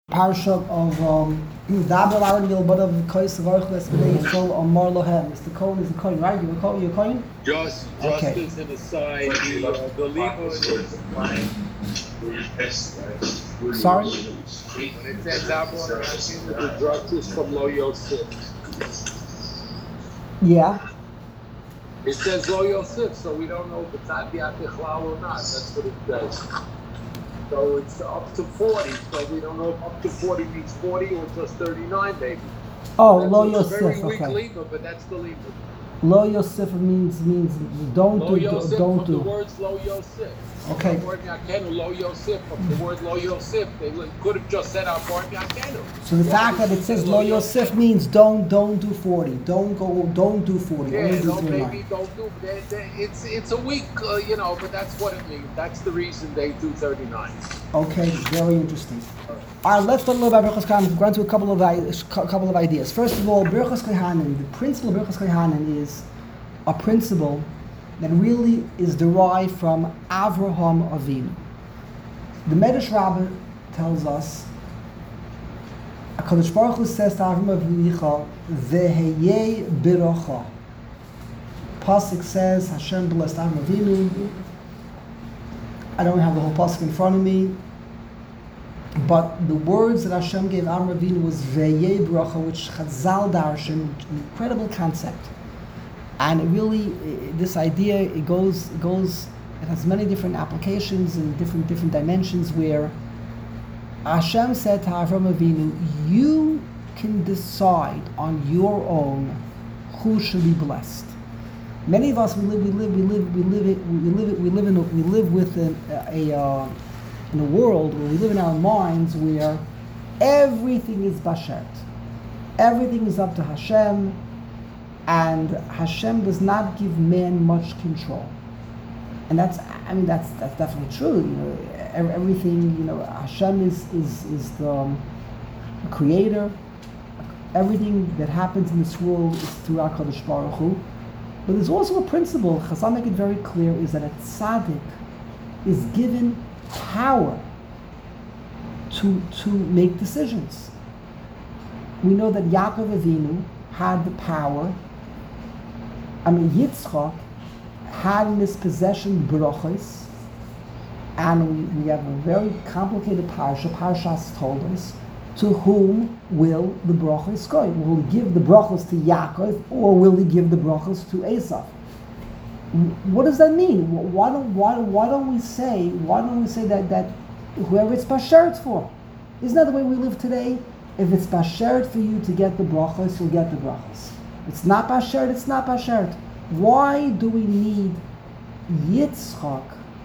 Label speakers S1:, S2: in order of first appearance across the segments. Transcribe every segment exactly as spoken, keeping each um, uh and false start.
S1: Parsha of um Dabar Aaron Gilbert of Kois Varchles Bnei Yisrael Amar Lohem. Mister Cohen is a coin, right? You're a coin. You're a coin.
S2: Just, just
S1: Okay.
S2: as an aside, the uh, the Libra is
S1: Sorry.
S2: when it says Abraham the drug is from Lo Yosef.
S1: Yeah.
S2: It says Lo Yosef, so we don't know if it's Abiyat Echlal or not. That's what it says. So it's up to forty. So we don't know if up to forty means forty or just thirty-nine, maybe.
S1: Oh,
S2: That's
S1: Lo
S2: a
S1: Yosef.
S2: very weak
S1: Okay.
S2: Libra, but that's the Libra.
S1: Lo Yosef means means don't
S2: Lo
S1: do
S2: Yosef
S1: don't
S2: from the
S1: do.
S2: words Lo Yosef.
S1: Okay.
S2: Bar Yakenu, Lo Yosef, from the word Lo Yosef, they could have just said our Bar Yakenu.
S1: So the fact that it says Lo Yosef means don't don't do forty. Don't go. Don't do forty.
S2: Yeah,
S1: Only do
S2: no,
S1: thirty-nine.
S2: maybe don't do. They, they, it's it's a week, uh, you know, but that's what it means. That's the reason they do thirty-nine.
S1: Okay, very interesting. All right, let's talk a little about Birchas Kohanim. We've gone to a couple of i- a couple of ideas. First of all, Birchas Kohanim. The principle of Birchas Kohanim is a principle that really is derived from Avraham Avinu. The Medrash Rabbah tells us, HaKadosh Baruch Hu says to Avraham Avinu, "Veheyei biracha." Pasuk says, Hashem blessed Avraham Avinu. I don't have the whole pasuk in front of me, but the words that Hashem gave Avraham Avinu was "Veheyei biracha," which Chazal darshan, an incredible concept. And it really, this idea, it goes, it goes, it has many different applications and different different dimensions. Where Hashem said to Avraham Avinu, "You can decide on your own who should be blessed." Many of us, we live, we live, we live, we live it, we live it, we live in, a, we live with a, a uh, in a world where we live in our minds where everything is bashet, everything is up to Hashem. And Hashem does not give man much control, and that's, I mean, that's that's definitely true. You know, everything. You know, Hashem is is is the um, creator. Everything that happens in this world is through HaKadosh Baruch Hu. But there's also a principle. Chazal make it very clear: is that a tzaddik is given power to to make decisions. We know that Yaakov Avinu had the power. I mean, Yitzchak had in his possession brachos, and we, we have a very complicated parsha. Parshas told us, to whom will the brachos go? Will he give the brachos to Yaakov, or will he give the brachos to Esav? What does that mean? Why don't why, why don't we say why don't we say that that whoever it's basher it's for? Isn't that the way we live today? If it's basher for you to get the brachos, you'll get the brachos. It's not basher, it's not basher. Why do we need Yitzchak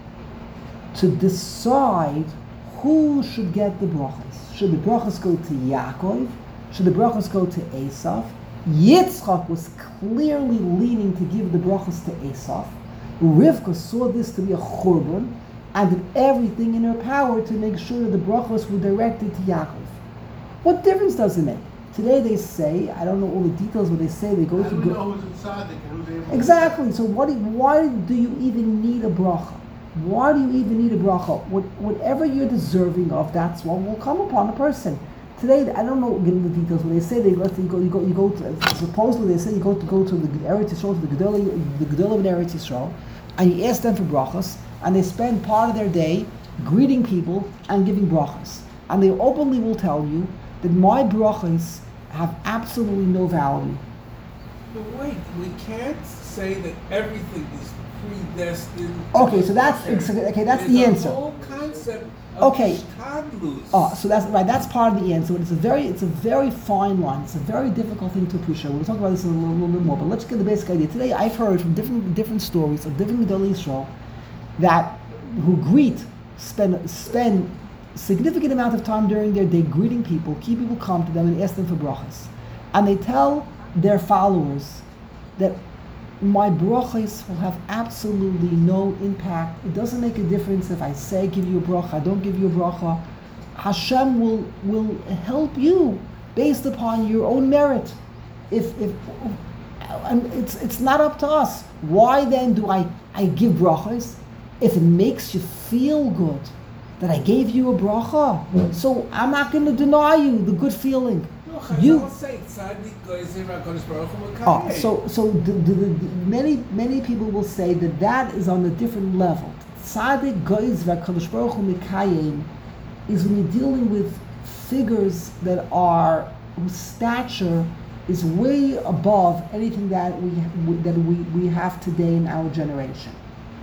S1: to decide who should get the brachos? Should the brachos go to Yaakov? Should the brachos go to Esav? Yitzchak was clearly leaning to give the brachos to Esav. Rivka saw this to be a churban and did everything in her power to make sure that the brachos were directed to Yaakov. What difference does it make? Today they say, I don't know all the details, but they say they go
S3: I
S1: to
S3: don't
S1: go.
S3: know who's in tzaddik and who's able to-
S1: Exactly. So what? Do, why do you even need a bracha? Why do you even need a bracha? What, whatever you're deserving of, that's what will come upon a person. Today, I don't know getting the details, but they say they let you go. You go. You go to. Supposedly, they say you go to go to the Eretz Yisrael, to the Gedolah, the Gedolah of Eretz Yisrael, and you ask them for brachas, and they spend part of their day greeting people and giving brachas, and they openly will tell you that my brachas have absolutely no value.
S3: But wait, we can't say that everything is predestined.
S1: Okay, so that's okay. That's the
S3: There's
S1: answer.
S3: a whole concept of
S1: Okay.
S3: ishtadlus.
S1: Oh, so that's right. That's part of the answer. But it's a very, it's a very fine line. It's a very difficult thing to appreciate. We'll talk about this in a little, little bit more. But let's get the basic idea. Today, I've heard from different different stories of different Gedolei Yisrael that who greet, spend spend significant amount of time during their day greeting people, keep people come to them and ask them for brachas, and they tell their followers that my brachas will have absolutely no impact. It doesn't make a difference if I say give you a bracha, I don't give you a bracha. Hashem will will help you based upon your own merit. If if and it's it's not up to us. Why then do I I give brachas? If it makes you feel good, that I gave you a bracha. So I'm not going to deny you the good feeling.
S3: No, Chazal
S1: You-
S3: say tzaddik goyzer HaKadosh Baruch Hu
S1: Oh,
S3: mekayem.
S1: so so the, the, the, many many people will say that that is on a different level. Tzaddik goyz v'Hakadosh Baruch Hu mekayem is when you're dealing with figures that are whose stature is way above anything that we that we, we have today in our generation.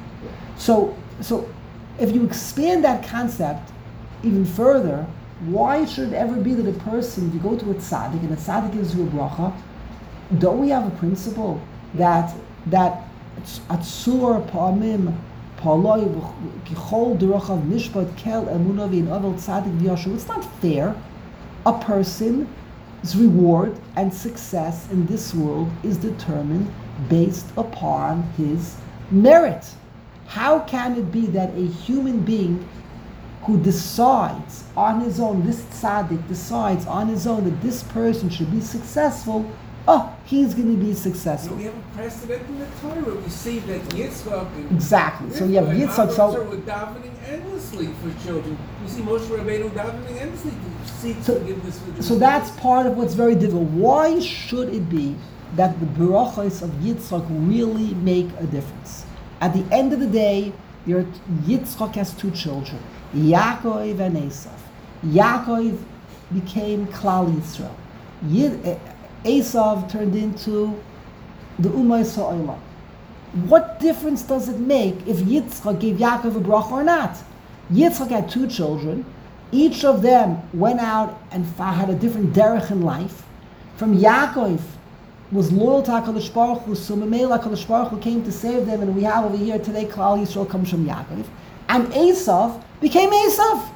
S1: So so if you expand that concept even further, why should it ever be that a person, if you go to a tzaddik and a tzaddik gives you a bracha, don't we have a principle that that atzur pa'amim pa'aloi kichol derachav mishpat kel emuna v'in avel tzaddik v'yashu? It's not fair. A person's reward and success in this world is determined based upon his merit. How can it be that a human being who decides on his own, this tzaddik decides on his own that this person should be successful, oh, he's going to be
S3: So
S1: successful.
S3: we have a precedent in the Torah. We see that Yitzchak and
S1: Exactly. So you have
S3: Rivka and
S1: Yitzchak.
S3: Avraham
S1: So,
S3: were davening endlessly for children. We see Moshe Rabbeinu davening endlessly to seek
S1: So-
S3: forgiveness for
S1: so that's part of what's very difficult. Why should it be that the berachos of Yitzchak really make a difference? At the end of the day, your Yitzchak has two children, Yaakov and Esav. Yaakov became Klal Yisrael. Yid- Esav turned into the Ummah Yisrael. What difference does it make if Yitzchak gave Yaakov a bracha or not? Yitzchak had two children. Each of them went out and had a different derech in life. From Yaakov was loyal to HaKadosh Baruch Hu, so Mamela HaKadosh Baruch Hu came to save them, and we have over here today Klal Yisrael comes from Yaakov. And Esav became Esav.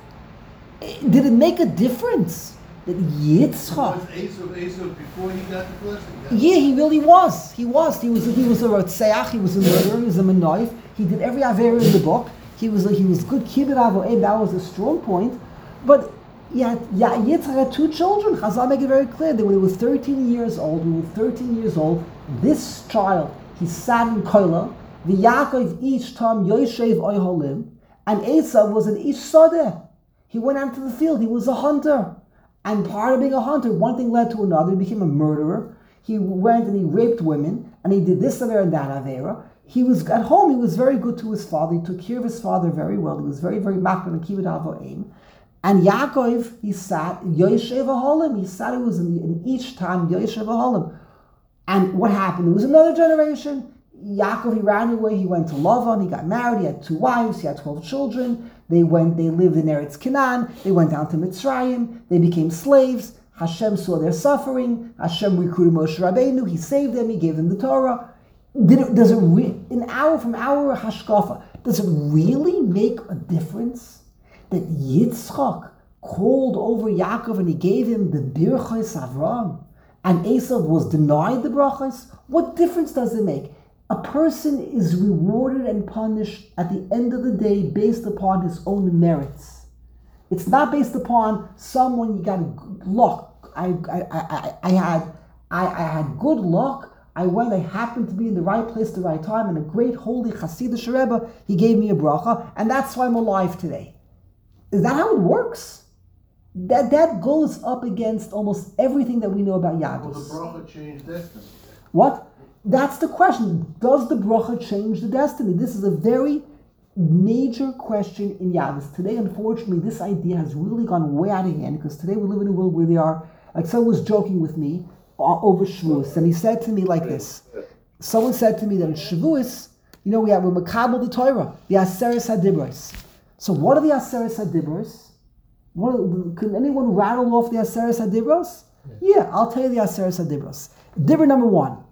S1: Did it make a difference that Yitzchak?
S4: Was Esav Esav before he got the blessing?
S1: Yeah, he really was. He was. He was. He was a rotzeach. He was a murderer. He was a menoif. He did every aver in the book. He was. He was good. Kibbut avo'ed. That was a strong point. But yeah, yeah, Yitzchak had two children. Chazal make it very clear that when he was thirteen years old, we were thirteen years old. This child, he sat in koila. The Yaakov each time Yoshev oiholim, and Esav was an ish sadeh. He went out to the field. He was a hunter. And part of being a hunter, one thing led to another. He became a murderer. He went and he raped women, and he did this avera and that avera. He was at home. He was very good to his father. He took care of his father very well. He was very, very makbid and kibbut avoim. And Yaakov, he sat Yoshev Aholim. He sat. He was in, the, in each time Yoshev Aholim. And what happened? It was another generation. Yaakov, he ran away. He went to Lavan. He got married. He had two wives. He had twelve children. They went. They lived in Eretz Canaan. They went down to Mitzrayim. They became slaves. Hashem saw their suffering. Hashem recruited Moshe Rabbeinu. He saved them. He gave them the Torah. Did it, does it re- in our from our hashkafa? Does it really make a difference that Yitzchak called over Yaakov and he gave him the birchos Avram, and Esav was denied the brachos? What difference does it make? A person is rewarded and punished at the end of the day based upon his own merits. It's not based upon someone you got good luck. I I, I, I had I, I had good luck. I went, I happened to be in the right place at the right time, and a great holy Hasidic Rebbe, he gave me a bracha, and that's why I'm alive today. Is that how it works? That that goes up against almost everything that we know about
S4: Well, the
S1: Yadus.
S4: bracha changed destiny.
S1: What? That's the question. Does the bracha change the destiny? This is a very major question in Yadus. Today, unfortunately, this idea has really gone way out of hand, because today we live in a world where they are, like someone was joking with me uh, over Shavuos, and he said to me like this. Someone said to me that in Shavuos, you know, we have, we makabel the Torah, the Aseres HaDibros. So what are the Aseres HaDibros? What are, can anyone rattle off the Aseres HaDibros? Yeah. yeah, I'll tell you the Aseres HaDibros. Dibra number one.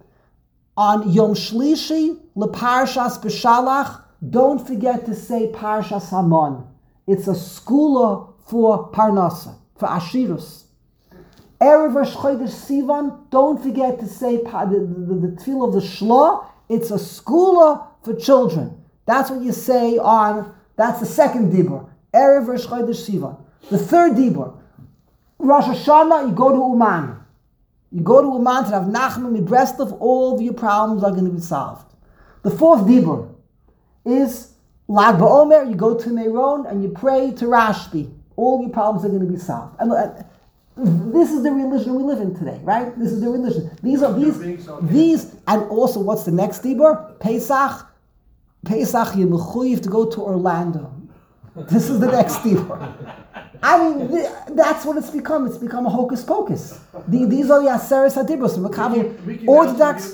S1: On Yom Shlishi, leParshas B'Shalach, don't forget to say Parshas Hamon. It's a skula for Parnasa, for Ashirus. Erev Rosh Chodesh Sivan, don't forget to say the, the, the, the tefillah of the Shlah. It's a skula for children. That's what you say on, that's the second dibur. Erev Rosh Chodesh Sivan. The third dibur, Rosh Hashanah, you go to Uman. You go to Uman to have Nachman Mibreslov, all of your problems are going to be solved. The fourth dibur is Lag BaOmer, you go to Meron and you pray to Rashbi. All your problems are going to be solved. And uh, this is the religion we live in today, right? This is the religion. These are these, these, and also what's the next dibur? Pesach. Pesach, you're mechuyev to go to Orlando. This is the next dibur. I mean, th- that's what it's become. It's become a hocus pocus. The, these are the Aseres HaDibros. Orthodox,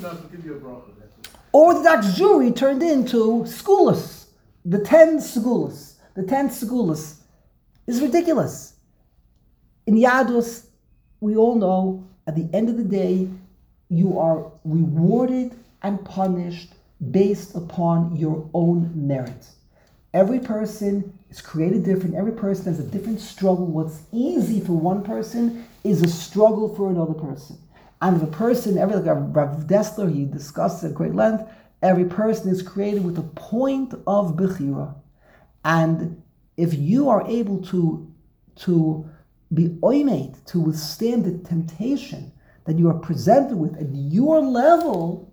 S1: Orthodox Jewry turned into schoolis. The ten schoolis. The ten schoolis is ridiculous. In Yadus, we all know, at the end of the day, you are rewarded and punished based upon your own merit. Every person is created different. Every person has a different struggle. What's easy for one person is a struggle for another person. And if a person, every like Rav Dessler, he discussed at great length, every person is created with a point of bechira. And if you are able to, to be oimed, to withstand the temptation that you are presented with at your level,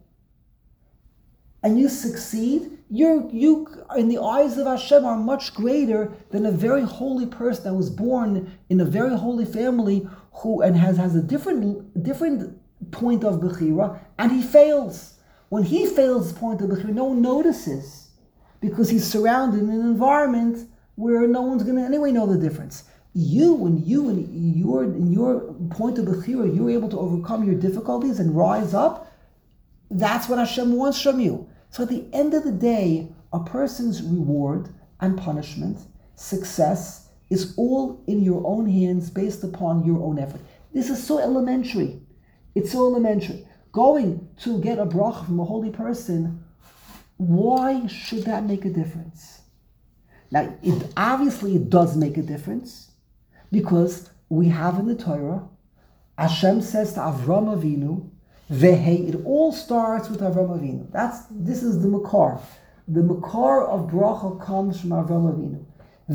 S1: and you succeed, you you in the eyes of Hashem are much greater than a very holy person that was born in a very holy family who and has, has a different different point of bechira, and he fails. When he fails his point of bechira, no one notices because he's surrounded in an environment where no one's going to anyway know the difference. You, when you in your in your point of bechira, you're able to overcome your difficulties and rise up. That's what Hashem wants from you. So at the end of the day, a person's reward and punishment, success, is all in your own hands based upon your own effort. This is so elementary. It's so elementary. Going to get a bracha from a holy person, why should that make a difference? Now, it obviously it does make a difference because we have in the Torah, Hashem says to Avram Avinu, Vehei, it all starts with Avram Avinu. That's this is the makar. The makar of bracha comes from Avram Avinu.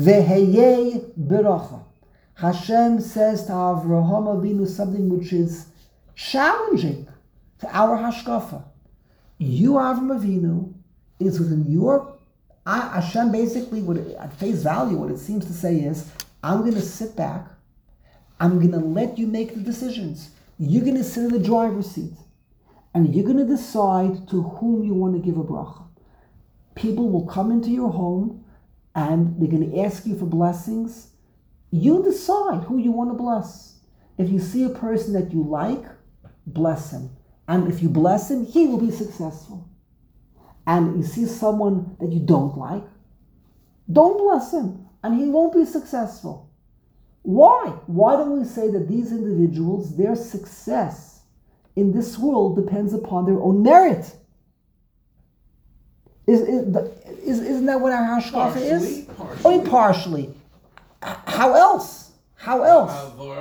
S1: Vehei beracha. Hashem says to Avraham Avinu something which is challenging to our hashkafa. You, Avram Avinu, is within your Hashem. Basically, what it, at face value, what it seems to say is, I'm going to sit back. I'm going to let you make the decisions. You're going to sit in the driver's seat. And you're going to decide to whom you want to give a bracha. People will come into your home and they're going to ask you for blessings. You decide who you want to bless. If you see a person that you like, bless him. And if you bless him, he will be successful. And you see someone that you don't like, don't bless him. And he won't be successful. Why? Why don't we say that these individuals, their success in this world depends upon their own merit? Is, is, is, isn't that what our hashkafa is?
S3: Partially.
S1: Only partially. How else? How else?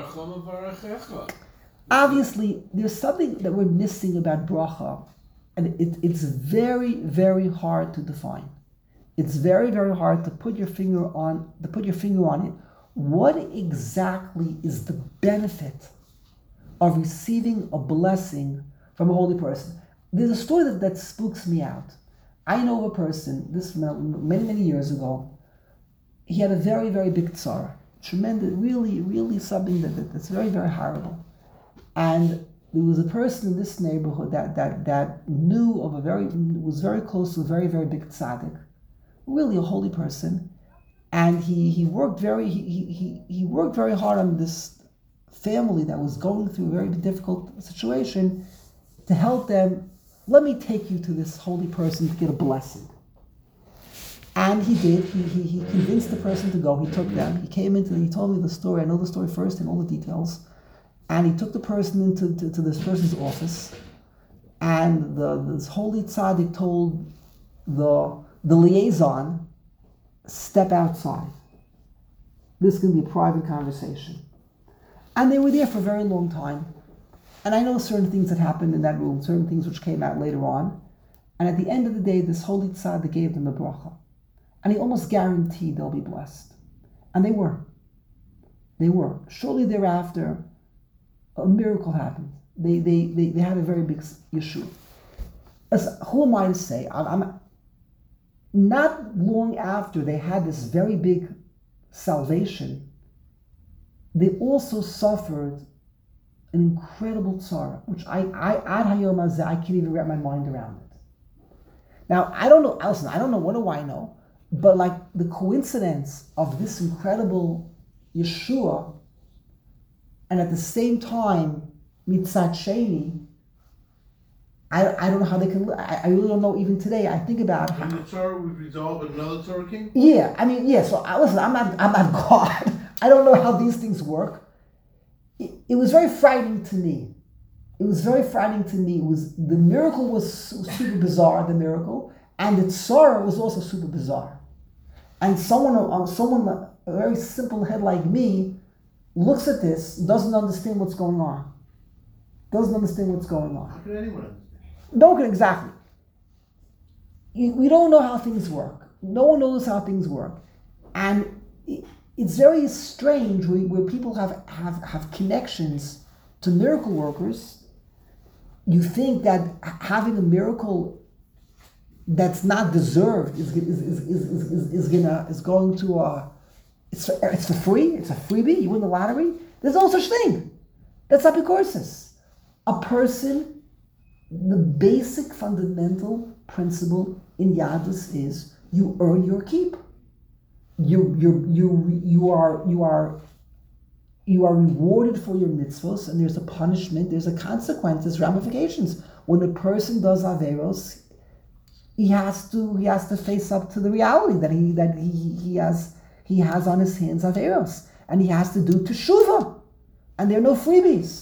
S1: Obviously, there's something that we're missing about bracha, and it, it's very, very hard to define. It's very, very hard to put your finger on to put your finger on it. What exactly is the benefit of receiving a blessing from a holy person? There's a story that, that spooks me out. I know of a person, this many, many years ago, he had a very, very big tzara. Tremendous, really, really something that, that, that's very, very horrible. And there was a person in this neighborhood that, that, that knew of a very, was very close to a very, very big tzaddik, really a holy person. And he, he worked very, he, he, he worked very hard on this family that was going through a very difficult situation to help them. Let me take you to this holy person to get a blessing. And he did. He, he, he convinced the person to go. He took them. He came into, he told me the story. I know the story first and all the details. And he took the person into to, to this person's office. And the this holy tzaddik told the, the liaison, step outside. This is going to be a private conversation. And they were there for a very long time. And I know certain things that happened in that room, certain things which came out later on. And at the end of the day, this holy tzaddik gave them a bracha. And he almost guaranteed they'll be blessed. And they were. They were. Shortly thereafter, a miracle happened. They they they, they had a very big issue. As, who am I to say? I'm, I'm, not long after they had this very big salvation, they also suffered an incredible tzara, which I, I, ad hayom hazeh, I can't even wrap my mind around it. Now, I don't know, listen, I don't know, what do I know? But like the coincidence of this incredible Yeshua, and at the same time, mitzat sheni, I, I don't know how they can, I, I really don't know even today. I think about
S4: When
S1: how,
S4: the Torah would resolve another Torah king?
S1: yeah, I mean, yeah, so I, listen, I'm not, I'm not God. I don't know how these things work. It, it was very frightening to me. It was very frightening to me. It was, the miracle was super bizarre, the miracle, and the tzara was also super bizarre. And someone, uh, someone, a very simple head like me, looks at this, doesn't understand what's going on. Doesn't understand what's going on.
S4: How can anyone understand?
S1: Don't exactly. You- We don't know how things work. No one knows how things work, and it, it's very strange where, where people have, have, have connections to miracle workers. You think that having a miracle that's not deserved is is is is, is, is, is gonna is going to uh it's for, it's for free. It's a freebie. You win the lottery. There's no such thing. That's apikoursis. A person, the basic fundamental principle in Yadus is you earn your keep. You you you you are you are you are rewarded for your mitzvos, and there's a punishment, there's a consequence, there's ramifications. When a person does averos, he has to he has to face up to the reality that he that he he has he has on his hands averos, and he has to do teshuvah, and there are no freebies.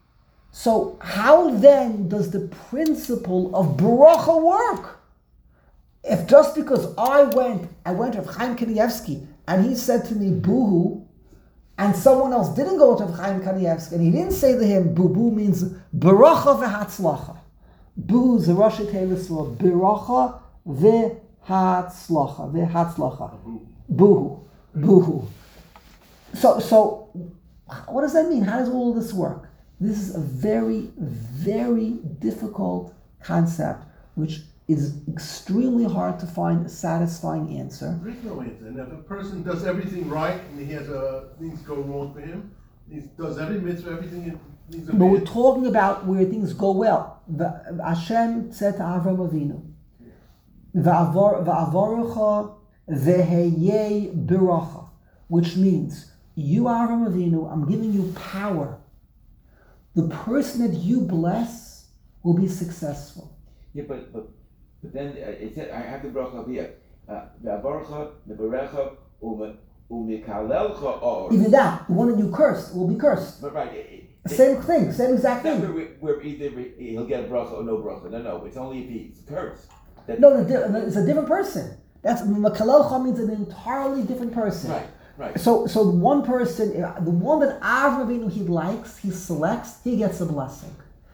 S1: So how then does the principle of baracha work? If just because I went, I went to Chaim Kanievsky, and he said to me, boohoo, and someone else didn't go to Chaim Kanievsky, and he didn't say to him, boo-boo means baracha v'hatzlacha. Boo is the Rosh Hashanah for baracha v'hatzlacha, v'hatzlacha. Boohoo, boohoo. So, so, what does that mean? How does all of this work? This is a very, very difficult concept, which is extremely hard to find a satisfying answer.
S4: There is no answer. And if a person does everything right and he has uh, things go wrong for him, he does every mitzvah, everything it needs to
S1: But we're
S4: be.
S1: talking about where things go well. The- Hashem said to Avram Avinu, "Va'avor- "Va'avorecha veheyei biracha," which means, you Avram Avinu, I'm giving you power. The person that you bless will be successful.
S5: Yeah, but but but then uh, it said I have the bracha here. V'avarcha nebarecha u'mikalelcha or.
S1: Even that, the one that you cursed will be cursed.
S5: But right. It, it,
S1: Same thing, same exact
S5: It's not
S1: thing.
S5: where, where either he'll get a bracha or no bracha. No, no. It's only if he's cursed. That,
S1: No, the di- it's a different person. That's Makalelcha means an entirely different person.
S5: Right. Right.
S1: So, so the one person, uh, the one that Avram Avinu he likes, he selects, he gets a blessing.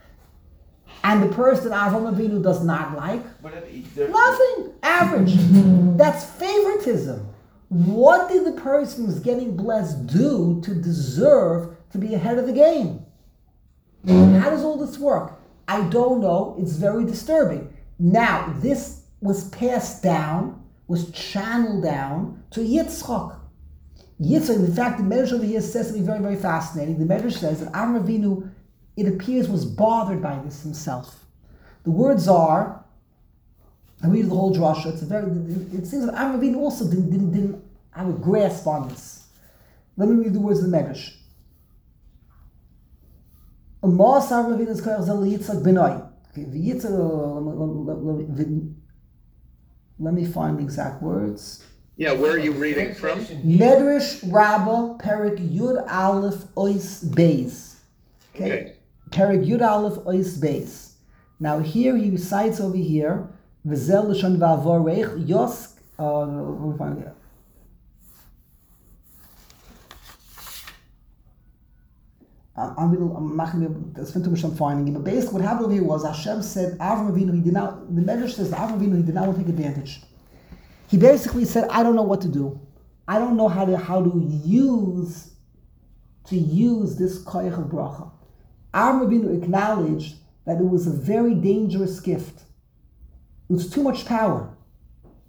S1: And the person Avram Avinu does not like,
S5: But if he- there-
S1: nothing, average. That's favoritism. What did the person who's getting blessed do to deserve to be ahead of the game? How does all this work? I don't know. It's very disturbing. Now, this was passed down, was channeled down to Yitzchak. Yitzchak, in fact, the Medrash over here says something very, very fascinating. The Medrash says that Avram Avinu, it appears, was bothered by this himself. The words are, I read the whole drasha. It's a very. It seems that Avram Avinu also didn't, didn't, didn't have a grasp on this. Let me read the words of the Medrash. Mas Avram Avinu's koyach zel Yitzchak benoi. Okay, the Yitzchak. Let me find the exact words.
S2: Yeah, where are you reading from?
S1: Medrash Rabbah Perik Yud Aleph Ois Beis. Okay.
S2: Okay.
S1: Perik Yud Aleph Ois Beis. Now here he recites over here V'zel Lashon V'avorech Yosk. Uh, let me find it. I'm, I'm, gonna, I'm not going to be able to spend too much time finding it, but basically what happened over here was Hashem said Avram Avinu, he did not, the Medrash says that Avram Avinu, he did not want to take advantage. He basically said, I don't know what to do. I don't know how to how to use to use this koyach of bracha. Avram Avinu acknowledged that it was a very dangerous gift. It was too much power.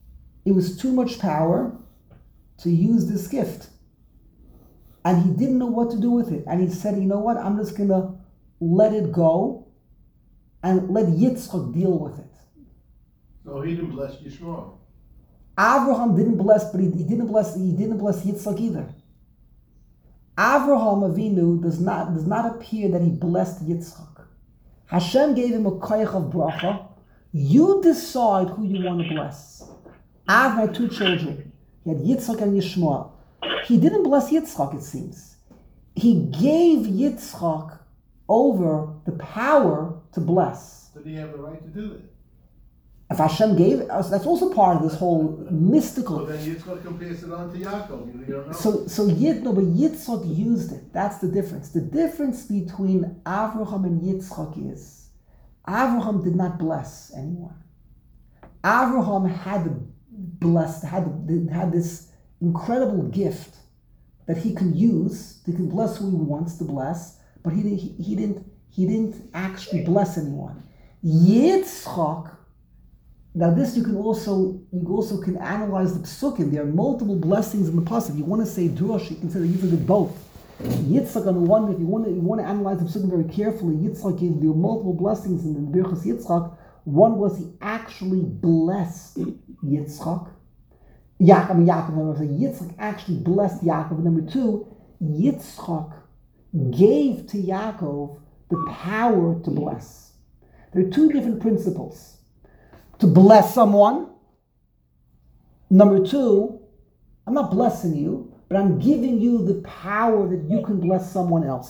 S1: it was too much power to use this gift. And he didn't know what to do with it. And he said, you know what, I'm just going to let it go and let Yitzchak deal with it.
S4: So he didn't bless Yishmael.
S1: Avraham didn't bless, but he, he didn't bless he didn't bless Yitzchak either. Avraham Avinu does not does not appear that he blessed Yitzchak. Hashem gave him a koyach of bracha. You decide who you want to bless. Av had two children. He had Yitzchak and Yishmael. He didn't bless Yitzchak, it seems. He gave Yitzchak over the power to bless.
S4: Did he have the right to do that?
S1: If Hashem gave it, that's also part of this whole mystical.
S4: So then Yitzchak can pass it on to Yaakov. You don't know.
S1: So, so Yit, no, but Yitzchak used it. That's the difference. The difference between Avraham and Yitzchak is Avraham did not bless anyone. Avraham had blessed, had had this incredible gift that he can use. He can bless who he wants to bless, but he didn't. He, he didn't. He didn't actually bless anyone. Yitzchak. Now this you can also you also can analyze the psukim. There are multiple blessings in the pasuk. If you want to say drush, you can say that you did both. Yitzchak on the one, if you want to you want to analyze the psukim very carefully, Yitzchak gave you multiple blessings in the Birchas Yitzchak. One was he actually blessed Yitzchak. Yaakov, I mean Yaakov, Yitzchak actually blessed Yaakov. Number two, Yitzchak gave to Yaakov the power to bless. There are two different principles. To bless someone. Number two, I'm not blessing you, but I'm giving you the power that you can bless someone else.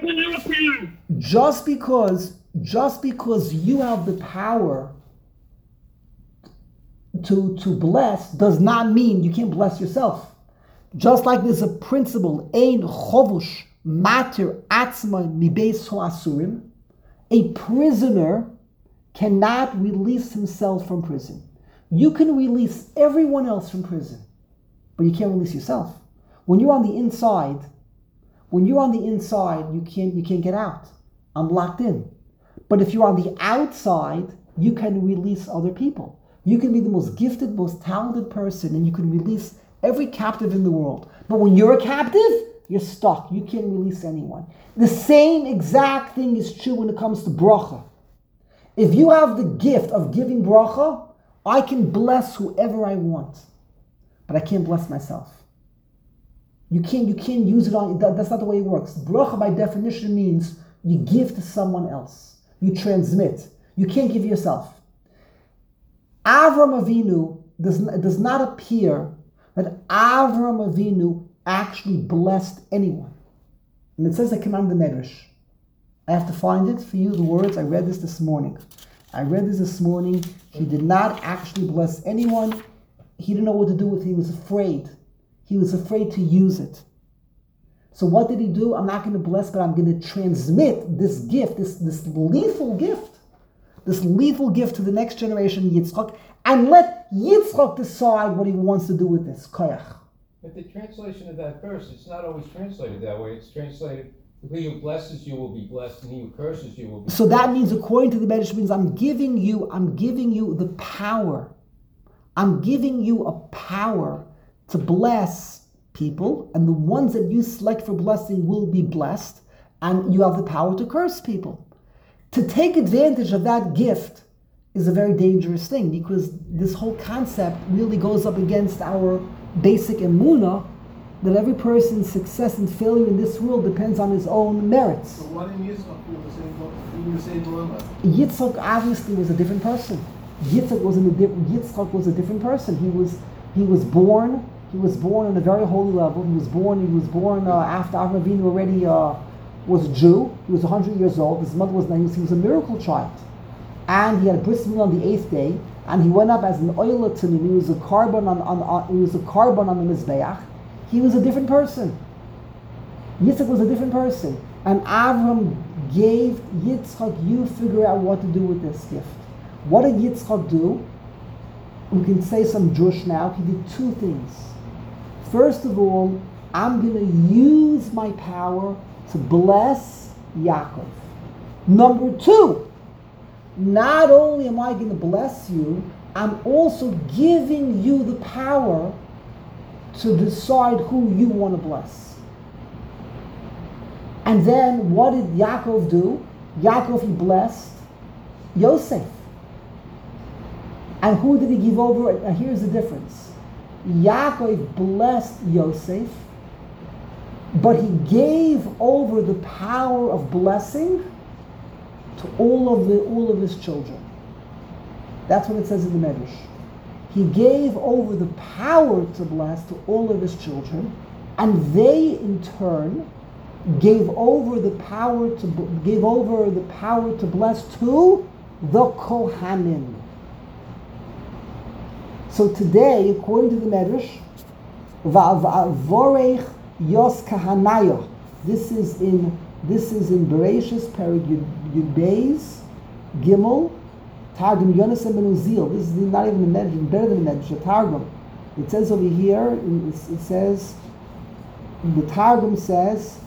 S1: Just because, just because you have the power to, to bless does not mean you can't bless yourself. Just like there's a principle, ein chovush matir atzma mibeis ho'asurim, a prisoner cannot release himself from prison. You can release everyone else from prison, but you can't release yourself. When you're on the inside, when you're on the inside, you can't you can't get out. I'm locked in. But if you're on the outside, you can release other people. You can be the most gifted, most talented person, and you can release every captive in the world. But when you're a captive, you're stuck. You can't release anyone. The same exact thing is true when it comes to bracha. If you have the gift of giving bracha, I can bless whoever I want, but I can't bless myself. You can't, you can't use it on, that's not the way it works. Bracha by definition means you give to someone else. You transmit. You can't give yourself. Avram Avinu, does, does not appear that Avram Avinu actually blessed anyone. And it says that command the Medrash. I have to find it for you, the words. I read this this morning. I read this this morning. He did not actually bless anyone. He didn't know what to do with it. He was afraid. He was afraid to use it. So what did he do? I'm not going to bless, but I'm going to transmit this gift, this, this lethal gift, this lethal gift to the next generation, Yitzchak, and let Yitzchak decide what he wants to do with this. Koyach.
S6: But the translation of that verse, it's not always translated that way. It's translated, he who blesses you will be blessed, and he who curses you will be
S1: So
S6: cursed.
S1: that means, according to the Medrash, means I'm giving you, I'm giving you the power. I'm giving you a power to bless people, and the ones that you select for blessing will be blessed, and you have the power to curse people. To take advantage of that gift is a very dangerous thing, because this whole concept really goes up against our basic emunah, that every person's success and failure in this world depends on his own merits.
S4: So why didn't Yitzchak do the same, do the same dilemma?
S1: Yitzchak obviously was a different person. Yitzchak was in a different. Yitzchak was a different person. He was he was born. He was born on a very holy level. He was born. He was born uh, after Avraham Avinu already uh, was a Jew. He was one hundred years old. His mother was nine. He was a miracle child, and he had a bris milah on the eighth day. And he went up as an oila to him. He was a carbon on, on, on he was a carbon on the mizbeach. He was a different person. Yitzchak was a different person. And Avram gave Yitzchak, you figure out what to do with this gift. What did Yitzchak do? We can say some Jewish now. He did two things. First of all, I'm going to use my power to bless Yaakov. Number two, not only am I going to bless you, I'm also giving you the power to decide who you want to bless. And then what did Yaakov do? Yaakov, he blessed Yosef. And who did he give over? Now here's the difference. Yaakov blessed Yosef, but he gave over the power of blessing to all of the all of his children. That's what it says in the Medrash. He gave over the power to bless to all of his children, and they in turn gave over the power to gave over the power to bless to the Kohanim. So today, according to the Medrash, Va'avorech Yos Kahanaya. This is in this is in Bereshis Perek Yud Beis Gimel Targum Yonasan ben Uzziel. This is not even the Medrash, better than the Medrash. The Targum. It says over here. It says the Targum says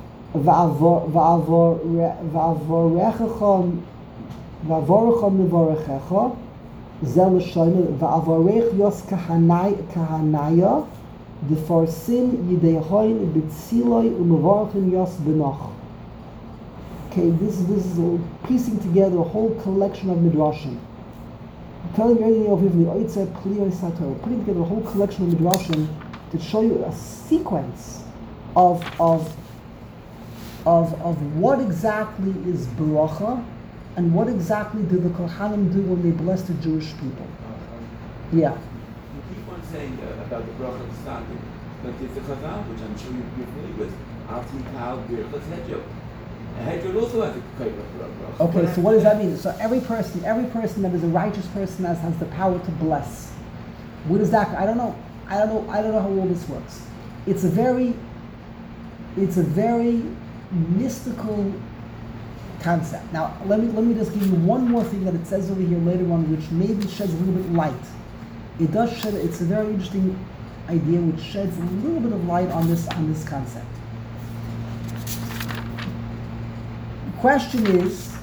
S1: Va'avorechachom Va'avorechom Nevorechecha. Zel Shoyne Va'avorech Yos Kahanaya. The Farsim Yidehoin Bitziloi Umevorchin Yos Benoch. Okay, this is this is a, piecing together a whole collection of midrashim. I'm telling you everything over here from the Oitzer Pliyos Sator, putting together a whole collection of midrashim to show you a sequence of of of of what exactly is bracha and what exactly do the Kohanim do when they bless the Jewish people. Yeah.
S5: You keep on saying uh, about the bracha starting, but there's a chazal, which I'm sure you're familiar with, Alti Kal Birchas Hedjo. A Hedjo also has a kind of bracha.
S1: Okay, so what does that mean? So every person, every person that is a righteous person has, has the power to bless. What is that? I don't know. I don't know. I don't know how all this works. It's a very, it's a very mystical concept. Now, let me let me just give you one more thing that it says over here later on, which maybe sheds a little bit light. It does shed. It's a very interesting idea, which sheds a little bit of light on this on this concept. The question is,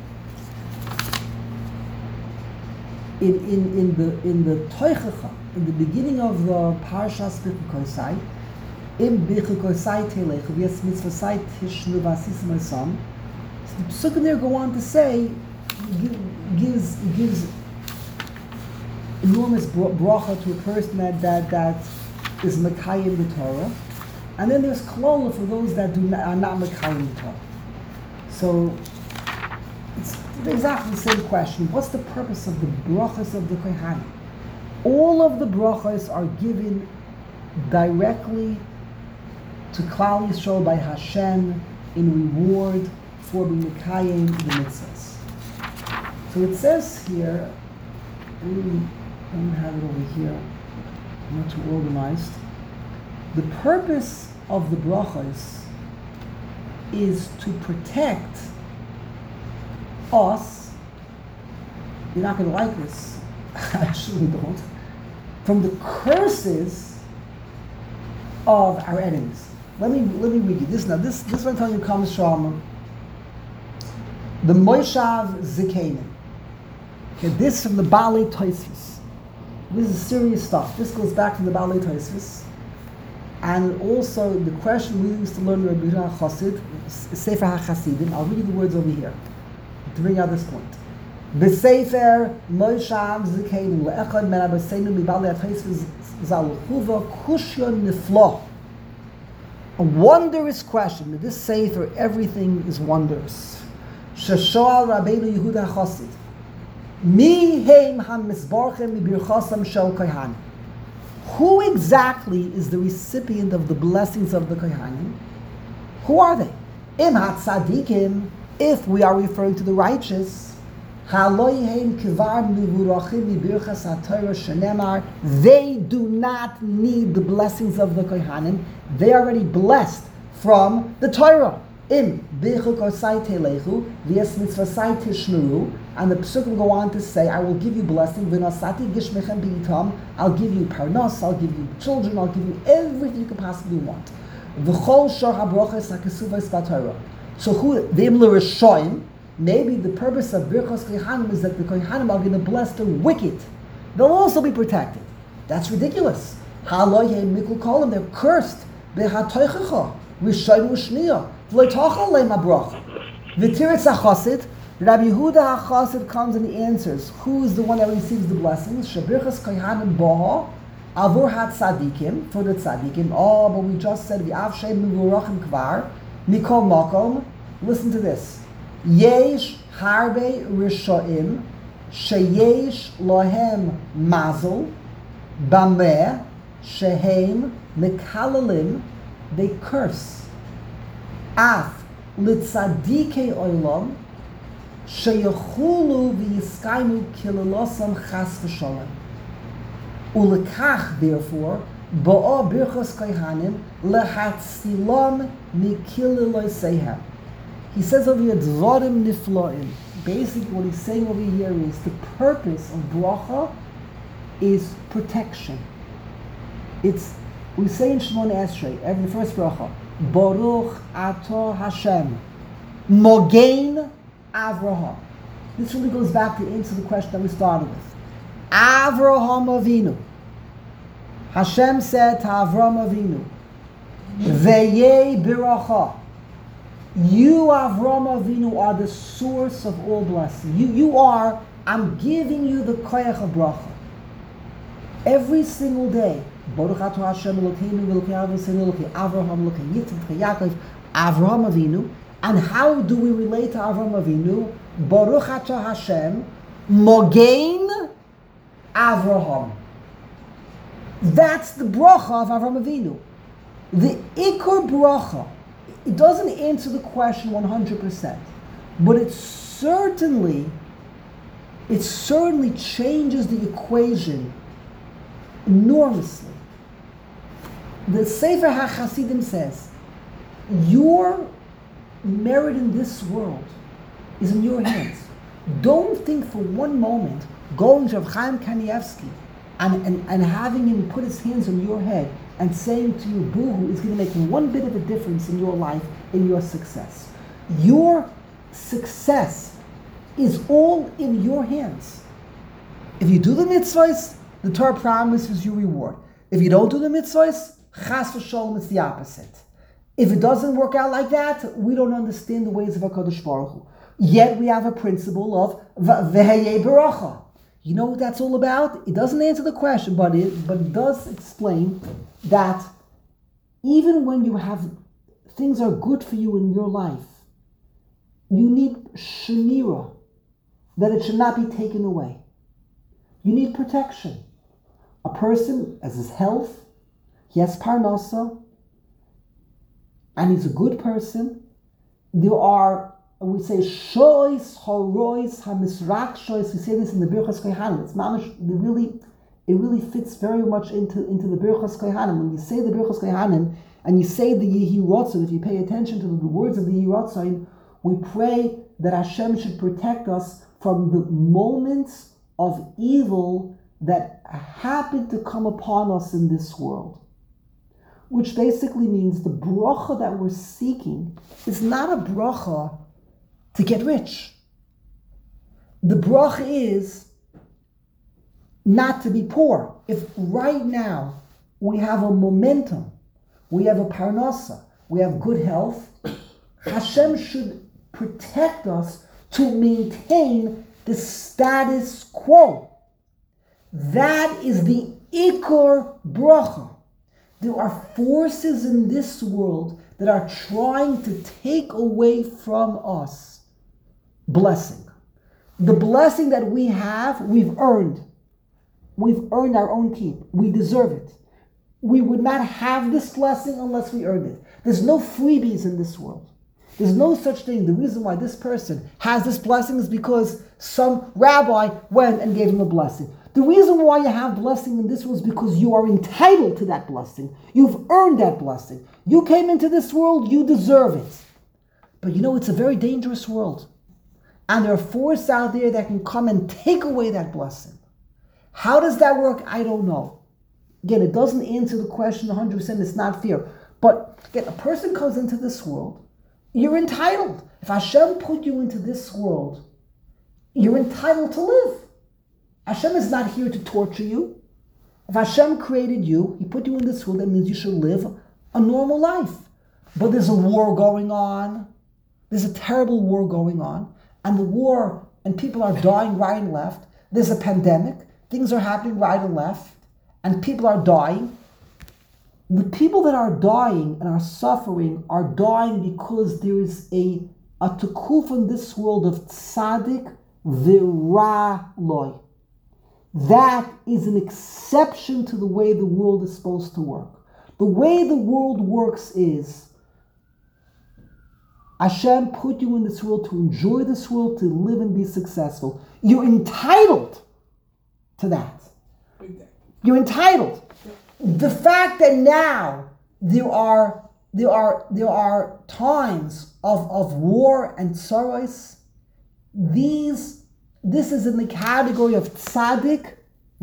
S1: in in in the in the Toichacha, in the beginning of the Parshas Bechukosai, im Bechukosai Telech v'yes mitzvasai tishnu v'asis ma'asam. The Psukim there go on to say, gives gives enormous bracha to a person that that, that is Mekayim the Torah, and then there's Klola for those that do not, are not Mekayim the Torah. So it's exactly the same question. What's the purpose of the brachas of the Kohanim? All of the brachas are given directly to Klal Yisrael by Hashem in reward for being Mekayim the mitzvahs. So it says here, I don't have it over here, I'm not too organized. The purpose of the brachas is to protect us, you're not going to like this, I actually don't, from the curses of our enemies. Let me let me read you this now. This this one I'm telling you comes from the Moshav Zikanim. Okay, this from the Balei Tosfos. This is serious stuff. This goes back to the Balei Tosfos. And also the question we used to learn Rabbi Yehuda Chassid, Sefer HaChasidim. I'll read you the words over here to bring out this point. B'Sefer Moshav Zikanim le'echad men abaseinu mibalei Tosfos zaluchuva kushyon niflo. A wondrous question. In this Sefer, everything is wondrous. Sheshoal Rabbeinu Yehuda Chassid. Mi heim ha-misbarchem mi-birchasam shel kohanim. Who exactly is the recipient of the blessings of the kohanim? Who are they? Im ha-tzadikim, if we are referring to the righteous, ha'lo heim kivar mivurachim mi-birchas ha-Torah shenemar, they do not need the blessings of the kohanim. They are already blessed from the Torah. Im bechukosai telechu v'yes mitzvasai tishmeru, and the Psukim go on to say, I will give you blessing, v'nosati gishmechem b'itam, I'll give you parnos, I'll give you children, I'll give you everything you could possibly want. V'chol shor ha'broches ha'kesuvos b'Torah. So who, v'im l'rishoim, maybe the purpose of birchos kohanim is that the kohanim are going to bless the wicked. they'll also be protected. That's ridiculous. They're cursed. Rabbi Yehuda HaChassid comes and he answers, who is the one that receives the blessings? Shabirchas Kohanim Boha, Avur HaTzadikim, for the Tzadikim. Oh, but we just said, V'av Shem Mivurachim Kvar, Mikol Makom. Listen to this. Yesh Harbe Rishoim, Sheyesh Lohem Mazel, Bameh, Shehem Mekalalim, they curse. Af Litzadike Olam, Sheyachulu v'yiskaimu kilolosam chas v'sholem. Ulekach, therefore, ba'a birchos kohanim lehatzilam mikililosehem. He says over here, dvarim nifloim. Basically, what he's saying over here is the purpose of bracha is protection. It's, we say in Shemona Esrei, every first bracha, Baruch Ato Hashem, Mogain Avraham. This really goes back to answer the question that we started with. Avraham Avinu. Hashem said to Avraham Avinu, Veyei Biracha. You, Avraham Avinu, are the source of all blessing. You, you are, I'm giving you the koyach of bracha. Every single day, Baruch Ato Hashem Elokeinu v'Elokei Avraham Elokeinu Avraham Elokeinu Yitzchak Yaakov Avraham Avinu. And how do we relate to Avraham Avinu? Baruch Ato Hashem Mogain Avraham. That's the bracha of Avraham Avinu. The Ikur bracha, it doesn't answer the question one hundred percent, but it certainly, it certainly changes the equation enormously. The Sefer HaChasidim says, your merit in this world is in your hands. Don't think for one moment going to Rav Chaim Kanievsky and, and, and having him put his hands on your head and saying to you, boo-hoo, is going to make one bit of a difference in your life, in your success. Your success is all in your hands. If you do the mitzvahs, the Torah promises you reward. If you don't do the mitzvahs, chas v'sholom, it's the opposite. If it doesn't work out like that, we don't understand the ways of HaKadosh Baruch Hu. Yet we have a principle of v'heyei beracha. You know what that's all about? It doesn't answer the question, but it, but it does explain that even when you have, things are good for you in your life, you need shemira, that it should not be taken away. You need protection. A person, as his health, he has parnasa, and he's a good person. There are, we say, shois, horois, hamisrak shois. We say this in the Birchas Kohanim. It's mamish, it really, it really fits very much into, into the Birchas Kohanim. When you say the Birchas Kohanim, and you say the Yehi Ratzon, if you pay attention to the words of the Yehi Ratzon, we pray that Hashem should protect us from the moments of evil that happen to come upon us in this world. Which basically means the bracha that we're seeking is not a bracha to get rich. The bracha is not to be poor. If right now we have a momentum, we have a parnasa, we have good health, Hashem should protect us to maintain the status quo. That is the ikor bracha. There are forces in this world that are trying to take away from us blessing. The blessing that we have, we've earned. We've earned our own keep. We deserve it. We would not have this blessing unless we earned it. There's no freebies in this world. There's no such thing. The reason why this person has this blessing is because some rabbi went and gave him a blessing. The reason why you have blessing in this world is because you are entitled to that blessing. You've earned that blessing. You came into this world, you deserve it. But you know, it's a very dangerous world. And there are forces out there that can come and take away that blessing. How does that work? I don't know. Again, it doesn't answer the question one hundred percent. It's not fair. But again, a person comes into this world, you're entitled. If Hashem put you into this world, you're entitled to live. Hashem is not here to torture you. If Hashem created you, He put you in this world, that means you should live a normal life. But there's a war going on. There's a terrible war going on. And the war, and people are dying right and left. There's a pandemic. Things are happening right and left. And people are dying. The people that are dying and are suffering are dying because there is a, a tukuf in this world of tzaddik v'ra-loy. That is an exception to the way the world is supposed to work. The way the world works is Hashem put you in this world to enjoy this world, to live and be successful. You're entitled to that. You're entitled. The fact that now there are there are there are times of, of war and sorrows, these this is in the category of tzaddik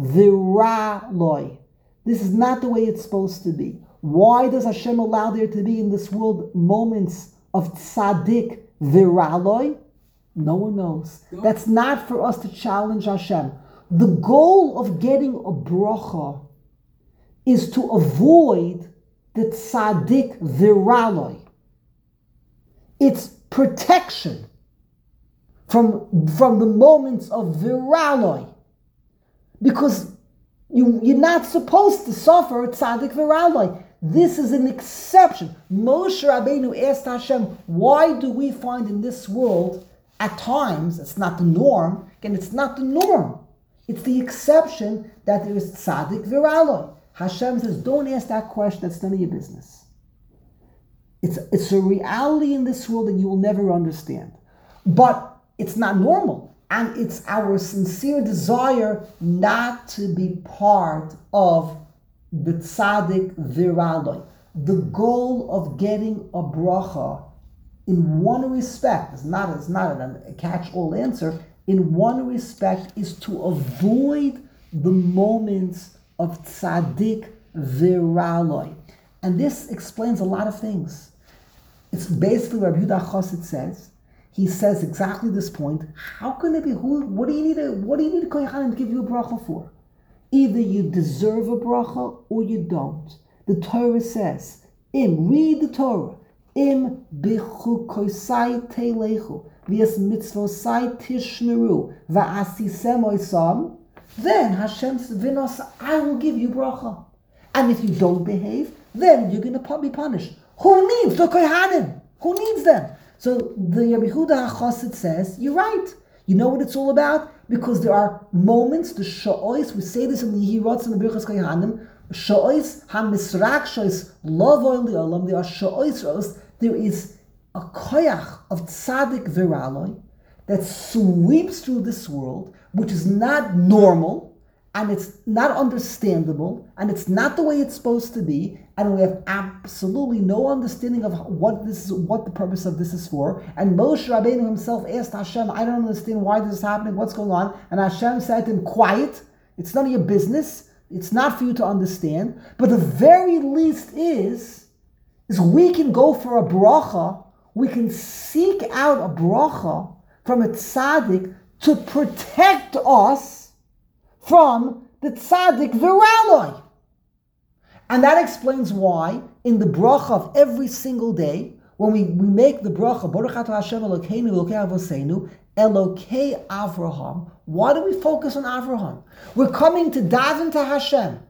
S1: v'ra-loy. This is not the way it's supposed to be. Why does Hashem allow there to be in this world moments of tzaddik v'ra-loy? No one knows. That's not for us to challenge Hashem. The goal of getting a bracha is to avoid the tzaddik v'ra-loy. It's protection from, from the moments of v'ra-loy. Because you, you're not supposed to suffer tzaddik v'ra-loy. This is an exception. Moshe Rabbeinu asked Hashem, why do we find in this world, at times, it's not the norm, again, it's not the norm. It's the exception that there is tzaddik v'ra-loy. Hashem says, don't ask that question, that's none of your business. It's, it's a reality in this world that you will never understand. But it's not normal. And it's our sincere desire not to be part of the tzaddik v'ra-loy. The goal of getting a bracha, in one respect, it's not, it's not a catch-all answer, in one respect is to avoid the moments of tzaddik v'ra-loy. And this explains a lot of things. It's basically what Rabbi Yehuda Chassid says. He says exactly this point. How can it be? Who? What do you need? A, what do you need a kohen to give you a bracha for? Either you deserve a bracha or you don't. The Torah says, "Im read the Torah. Im bichukosai teilechu v'yas mitzvosai tishmeru va'asisem oisam." Then Hashem says, I will give you bracha. And if you don't behave, then you're going to be punished. Who needs the kohanim? Who needs them? So the Rabbi Yehuda HaChassid says, you're right. You know what it's all about? Because there are moments, the sha'ois, we say this in the Yehirotz and the Birchas Kohanim, sha'ois ha-misrak sha'ois lavoy li'olam, there are sha'ois sha'ois, there is a koyach of tzaddik v'ra-loy that sweeps through this world, which is not normal, and it's not understandable, and it's not the way it's supposed to be, and we have absolutely no understanding of what this is, what the purpose of this is for. And Moshe Rabbeinu himself asked Hashem, I don't understand why this is happening, what's going on. And Hashem said to him, quiet, it's none of your business, it's not for you to understand. But the very least is, is we can go for a bracha, we can seek out a bracha from a tzaddik to protect us from the tzaddik v'ra-loy. And that explains why in the bracha of every single day, when we, we make the bracha, Baruch atah Hashem Elokeinu Elokei Avoseinu, Elokei Avraham, why do we focus on Avraham? We're coming to daven to Hashem.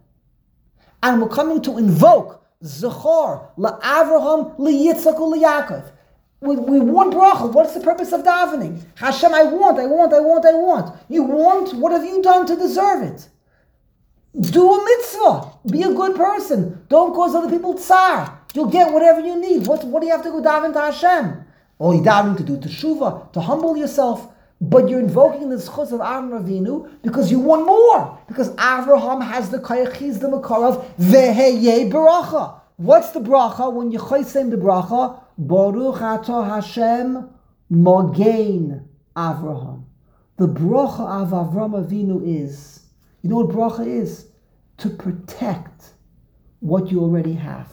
S1: And we're coming to invoke Zechor, LaAvraham, LaYitzchak, LaYaakov. We, we want bracha. What's the purpose of davening? Hashem, I want, I want, I want, I want. You want? What have you done to deserve it? Do a mitzvah. Be a good person. Don't cause other people tsar. You'll get whatever you need. What, what do you have to go daven to Hashem? Or you davening to do teshuvah, to humble yourself. But you're invoking the zchus of Avraham Avinu because you want more. Because Avraham has the koyach, he's the makor of veheye baracha. What's the bracha when you chosem the bracha? Baruch atah Hashem Mogein Avraham. The bracha of Avraham Avinu is, you know what bracha is? To protect what you already have.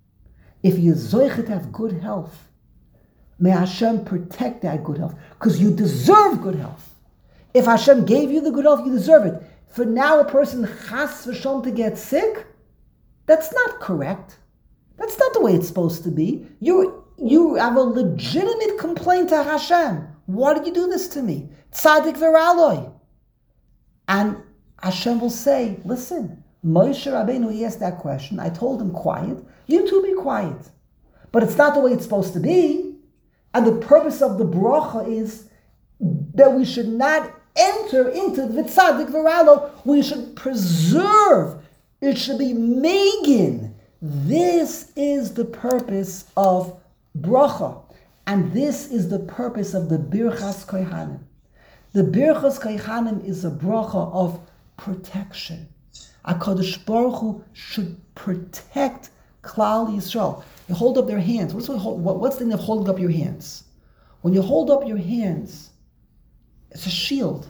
S1: If you're zoichet to have good health, may Hashem protect that good health, because you deserve good health. If Hashem gave you the good health, you deserve it. for now a person chas v'shom to get sick? That's not correct. That's not the way it's supposed to be. You you have a legitimate complaint to Hashem. Why did you do this to me? Tzadik v'raloi. And Hashem will say, listen, Moshe Rabbeinu, he asked that question. I told him quiet. You too be quiet. But it's not the way it's supposed to be. And the purpose of the bracha is that we should not enter into the tzadik v'ralo. We should preserve. It should be Megan. This is the purpose of bracha. And this is the purpose of the Birchas Kohanim. The Birchas Kohanim is a bracha of protection. HaKadosh Baruch Hu should protect Klal Yisrael. You hold up their hands. What's the, what's the thing of holding up your hands? When you hold up your hands, it's a shield.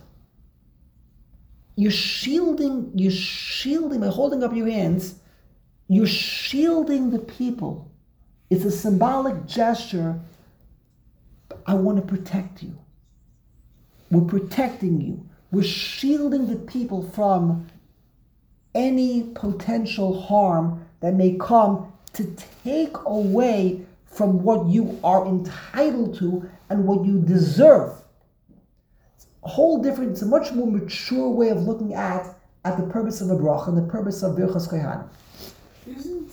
S1: You're shielding, you're shielding, by holding up your hands, you're shielding the people. It's a symbolic gesture. I want to protect you. We're protecting you. We're shielding the people from any potential harm that may come to take away from what you are entitled to and what you deserve. It's a whole different, it's a much more mature way of looking at, at the purpose of a bracha and the purpose of Birchas Kohanim.
S3: Isn't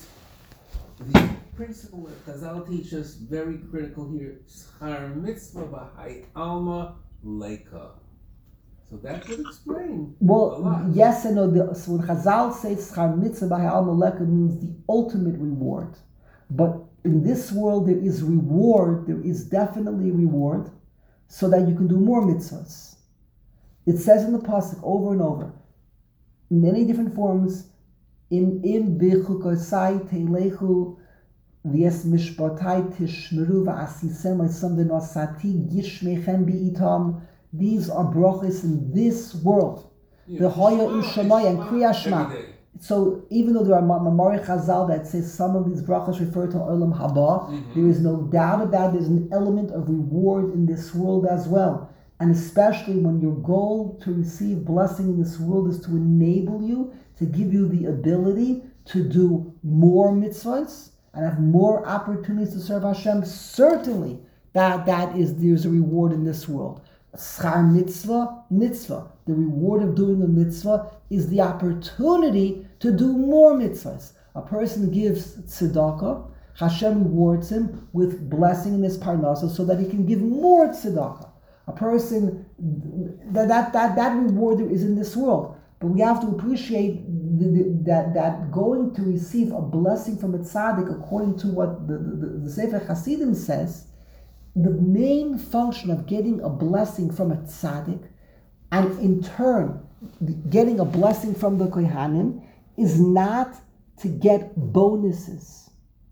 S3: the principle that Chazal teaches very critical here? Schar mitzvah b'hai alma leika. So that would explain
S1: Well,
S3: a lot.
S1: yes and no. The, so when Chazal says Schar mitzvah b'hai alma leika means the ultimate reward. But in this world there is reward, there is definitely reward, so that you can do more mitzvahs. It says in the pasuk over and over, in many different forms, in in b'chukosai teilechu v'es mishpatai tishmeru v'asisem v'sam v'nosati gishmechem bi'itam. These are brachos in this world. The Hoya Ushamaya and Kriya Shema. So even though there are Mamari Chazal that says some of these brachos refer to Olam Haba, mm-hmm. there is no doubt about it, there's an element of reward in this world as well. And especially when your goal to receive blessing in this world is to enable you, to give you the ability to do more mitzvahs and have more opportunities to serve Hashem, certainly that, that is there's a reward in this world. Schar mitzvah, mitzvah. The reward of doing a mitzvah is the opportunity to do more mitzvahs. A person gives tzedakah, Hashem rewards him with blessing in his parnasa so that he can give more tzedakah. A person, that that that, that reward is in this world. But we have to appreciate the, the, that, that going to receive a blessing from a tzaddik, according to what the, the, the Sefer Hasidim says, the main function of getting a blessing from a tzaddik, and in turn getting a blessing from the Kohanim, is not to get bonuses.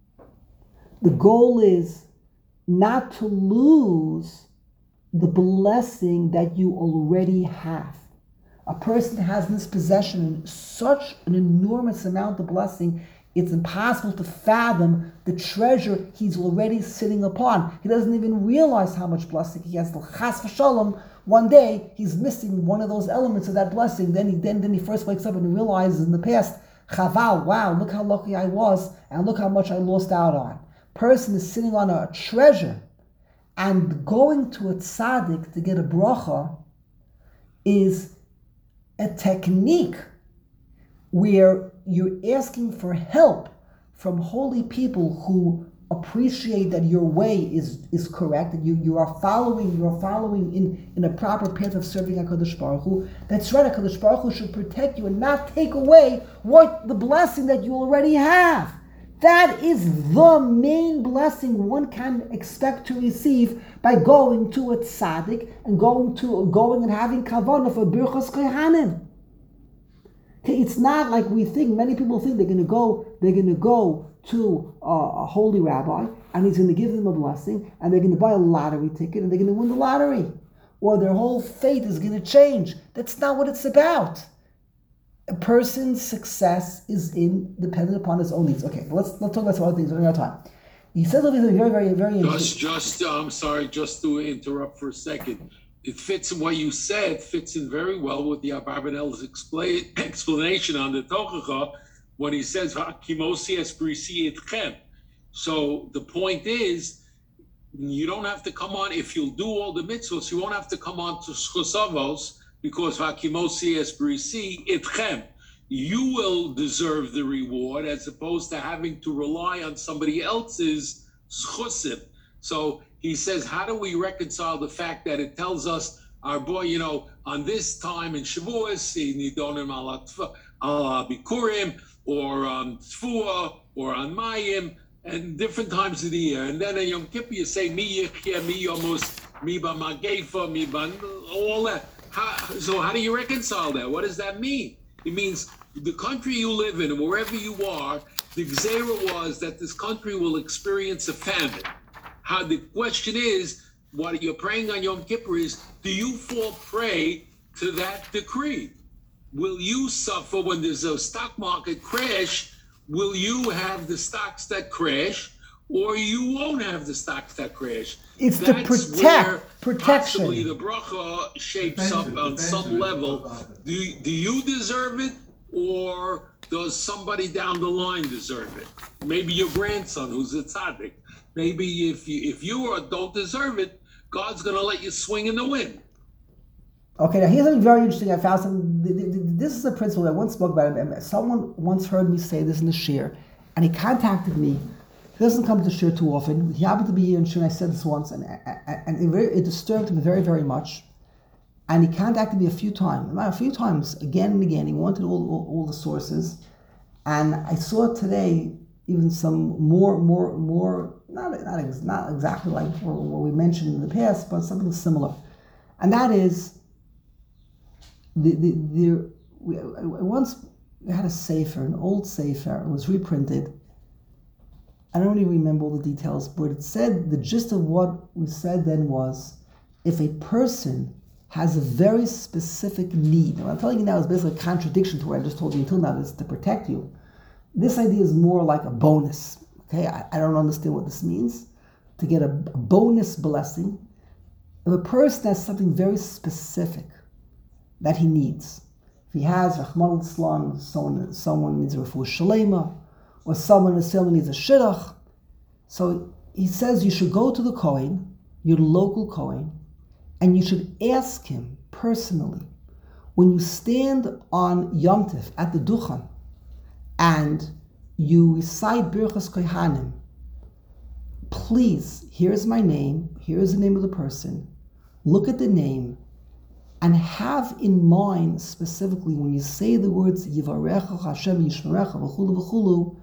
S1: The goal is not to lose the blessing that you already have. A person has in his possession such an enormous amount of blessing, it's impossible to fathom the treasure he's already sitting upon. He doesn't even realize how much blessing he has. Chas v'shalom, one day he's missing one of those elements of that blessing. Then he then, then he first wakes up and he realizes in the past, Chaval, wow, look how lucky I was, and look how much I lost out on. Person is sitting on a treasure, and going to a tzaddik to get a bracha is a technique where you're asking for help from holy people who appreciate that your way is, is correct, that you, you are following, you are following in, in a proper path of serving HaKadosh Baruch Hu. That's right, HaKadosh Baruch Hu should protect you and not take away what the blessing that you already have. That is the main blessing one can expect to receive by going to a tzaddik and going to going and having kavanah for Birchas Kohanim. It's not like we think. Many people think they're going to go. They're going to go to a, a holy rabbi, and he's going to give them a blessing, and they're going to buy a lottery ticket, and they're going to win the lottery, or their whole fate is going to change. That's not what it's about. A person's success is in dependent upon his own needs. Okay, let's let's talk about some other things. We're running out of time. He says something very, very, very interesting.
S2: Just, just, uh, I'm sorry, just to interrupt for a second. it fits in what you said, fits in very well with the Abarbanel's explain, explanation on the Tochacha when he says, Kimosi es brisi etchem. So the point is, you don't have to come on, if you'll do all the mitzvahs, you won't have to come on to Schosavos, because Hakimosi es brisi etchem. You will deserve the reward as opposed to having to rely on somebody else's schusim. So he says, how do we reconcile the fact that it tells us, our boy, you know, on this time in Shavuos, Nidonim al Bikurim, or on Tfua, or on Mayim, and different times of the year. And then in Yom Kippur, you say, Mi Yichya, Mi Yomus, Mi Ba Magefa, Mi Ba, all that. How, so how do you reconcile that? What does that mean? It means the country you live in, and wherever you are, the Gzera was that this country will experience a famine. How the question is, what you're praying on Yom Kippur is, do you fall prey to that decree? Will you suffer when there's a stock market crash? Will you have the stocks that crash, or you won't have the stocks that crash?
S1: It's
S2: That's
S1: to protect
S2: where
S1: protection.
S2: Possibly the bracha shapes
S4: Defensive,
S2: up on
S4: defensive.
S2: some level. Do you, do you deserve it, or does somebody down the line deserve it? Maybe your grandson, who's a tzaddik. Maybe if you if you are, don't deserve it, God's going to let you swing in the wind.
S1: Okay, now here's something very interesting I found. Some, this is a principle that I once spoke about. It. Someone once heard me say this in the shir, and he contacted me. He doesn't come to the shir too often. He happened to be here in shir, and I said this once, and, and it, very, it disturbed him very, very much. And he contacted me a few times, a few times, again and again. He wanted all, all, all the sources. And I saw today even some more, more, more, not, not, ex, not exactly like what we mentioned in the past, but something similar. And that is, the, the, the, we, I once had a sefer, an old sefer, it was reprinted. I don't really remember all the details, but it said, the gist of what we said then was, if a person has a very specific need, and what I'm telling you now is basically a contradiction to what I just told you until now, is to protect you. This idea is more like a bonus. Okay, I, I don't understand what this means. To get a, a bonus blessing, if a person has something very specific that he needs, if he has Rahman al-Islam, someone, someone needs a refuah shalema, or someone in the needs a shidduch, so he says you should go to the Kohen, your local Kohen, and you should ask him personally, when you stand on Yom Tov at the Duchan, and you recite Birchas Kohanim, please, here's my name, here's the name of the person, look at the name, and have in mind specifically when you say the words Yivarecha Hashem Yishmerecha v'chulu v'chulu,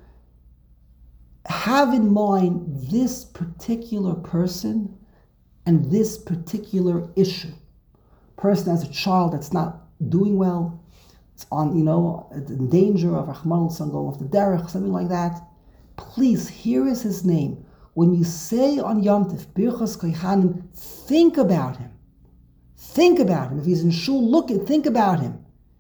S1: have in mind this particular person and this particular issue. Person has a child that's not doing well, it's on, you know, in danger of Rahman al-San going off the derech, something like that. Please, here is his name. When you say on Yom Tov, Birchas Kohanim, think about him. Think about him. If he's in shul, look and think about him.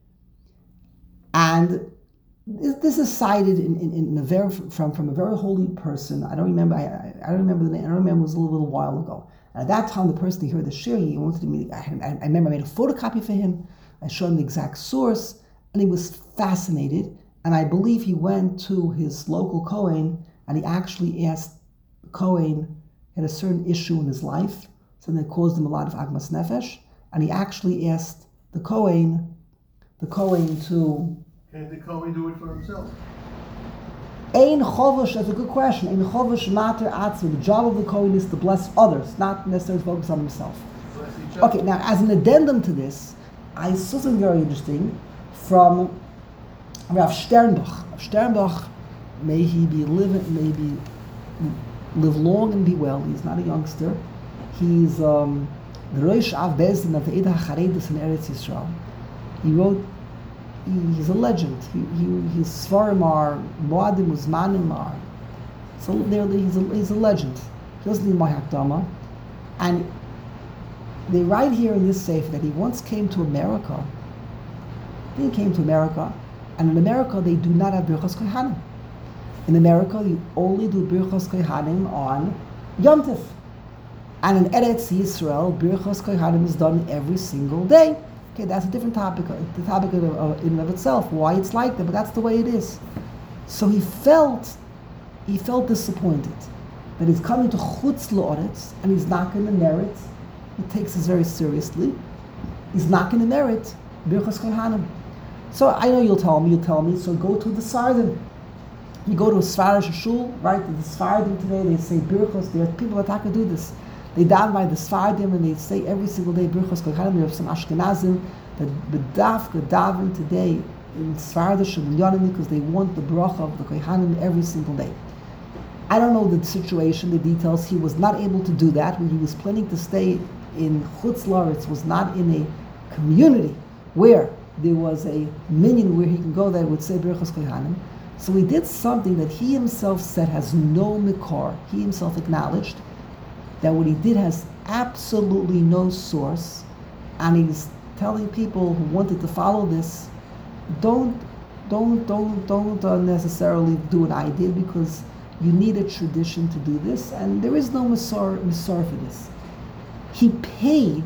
S1: And this, this is cited in, in, in a very from, from a very holy person. I don't remember. I, I don't remember the name. I don't remember. It was a little, little while ago. And at that time, the person who heard the shir, he wanted to meet. I, I, I remember I made a photocopy for him. I showed him the exact source, and he was fascinated. And I believe he went to his local Kohen, and he actually asked the Kohen, had a certain issue in his life, something that caused him a lot of agmas nefesh, and he actually asked the Kohen, the Kohen to.
S4: Can't the Kohen do it for himself?
S1: Ein chovash, that's a good question. Ein chovash mater atzu. The job of the Kohen is to bless others, not necessarily focus on himself.
S4: Bless each other.
S1: Okay, now as an addendum to this, I saw something very interesting from Rav Sternbach. Rav Sternbach, may he be living, may be live long and be well. He's not a youngster. He's um, the Rosh Av Bezdin of the Eidah HaCharedus in Eretz Yisrael. He wrote. He, he's a legend. He, he, his Svarim are Moadim Uzmanim are. So he's a, he's a legend. He doesn't need my Hakdama. And they write here in this sefer that he once came to America. He came to America, and in America they do not have Birchas Kohanim. In America, you only do Birchas Kohanim on Yom Tov. And in Eretz Yisrael, Birchos Kohanim is done every single day. Okay, that's a different topic, the topic of, of, in and of itself, why it's like that, but that's the way it is. So he felt, he felt disappointed that he's coming to Chutz La'aretz and he's not going to merit. He takes this very seriously. He's not going to merit Birchos Kohanim. So I know you'll tell me, you'll tell me, so go to the Sardim. You go to a Sfarish shul, right? The Sfardim today, they say Birchos. There are people that can do this. They down by the Sfardim and they say every single day Birchos Kohanim. You have some Ashkenazim that bedafka daven today in Sfardish and Yonim because they want the bracha of the Kohanim every single day. I don't know the situation, the details. He was not able to do that when he was planning to stay in Chutz La'aretz, was not in a community where there was a minyan where he can go there and would say Birchos Kohanim. So he did something that he himself said has no mikar. He himself acknowledged that what he did has absolutely no source, and he's telling people who wanted to follow this, don't, don't, don't, don't uh, necessarily do what I did because you need a tradition to do this, and there is no misor, misor for this. He paid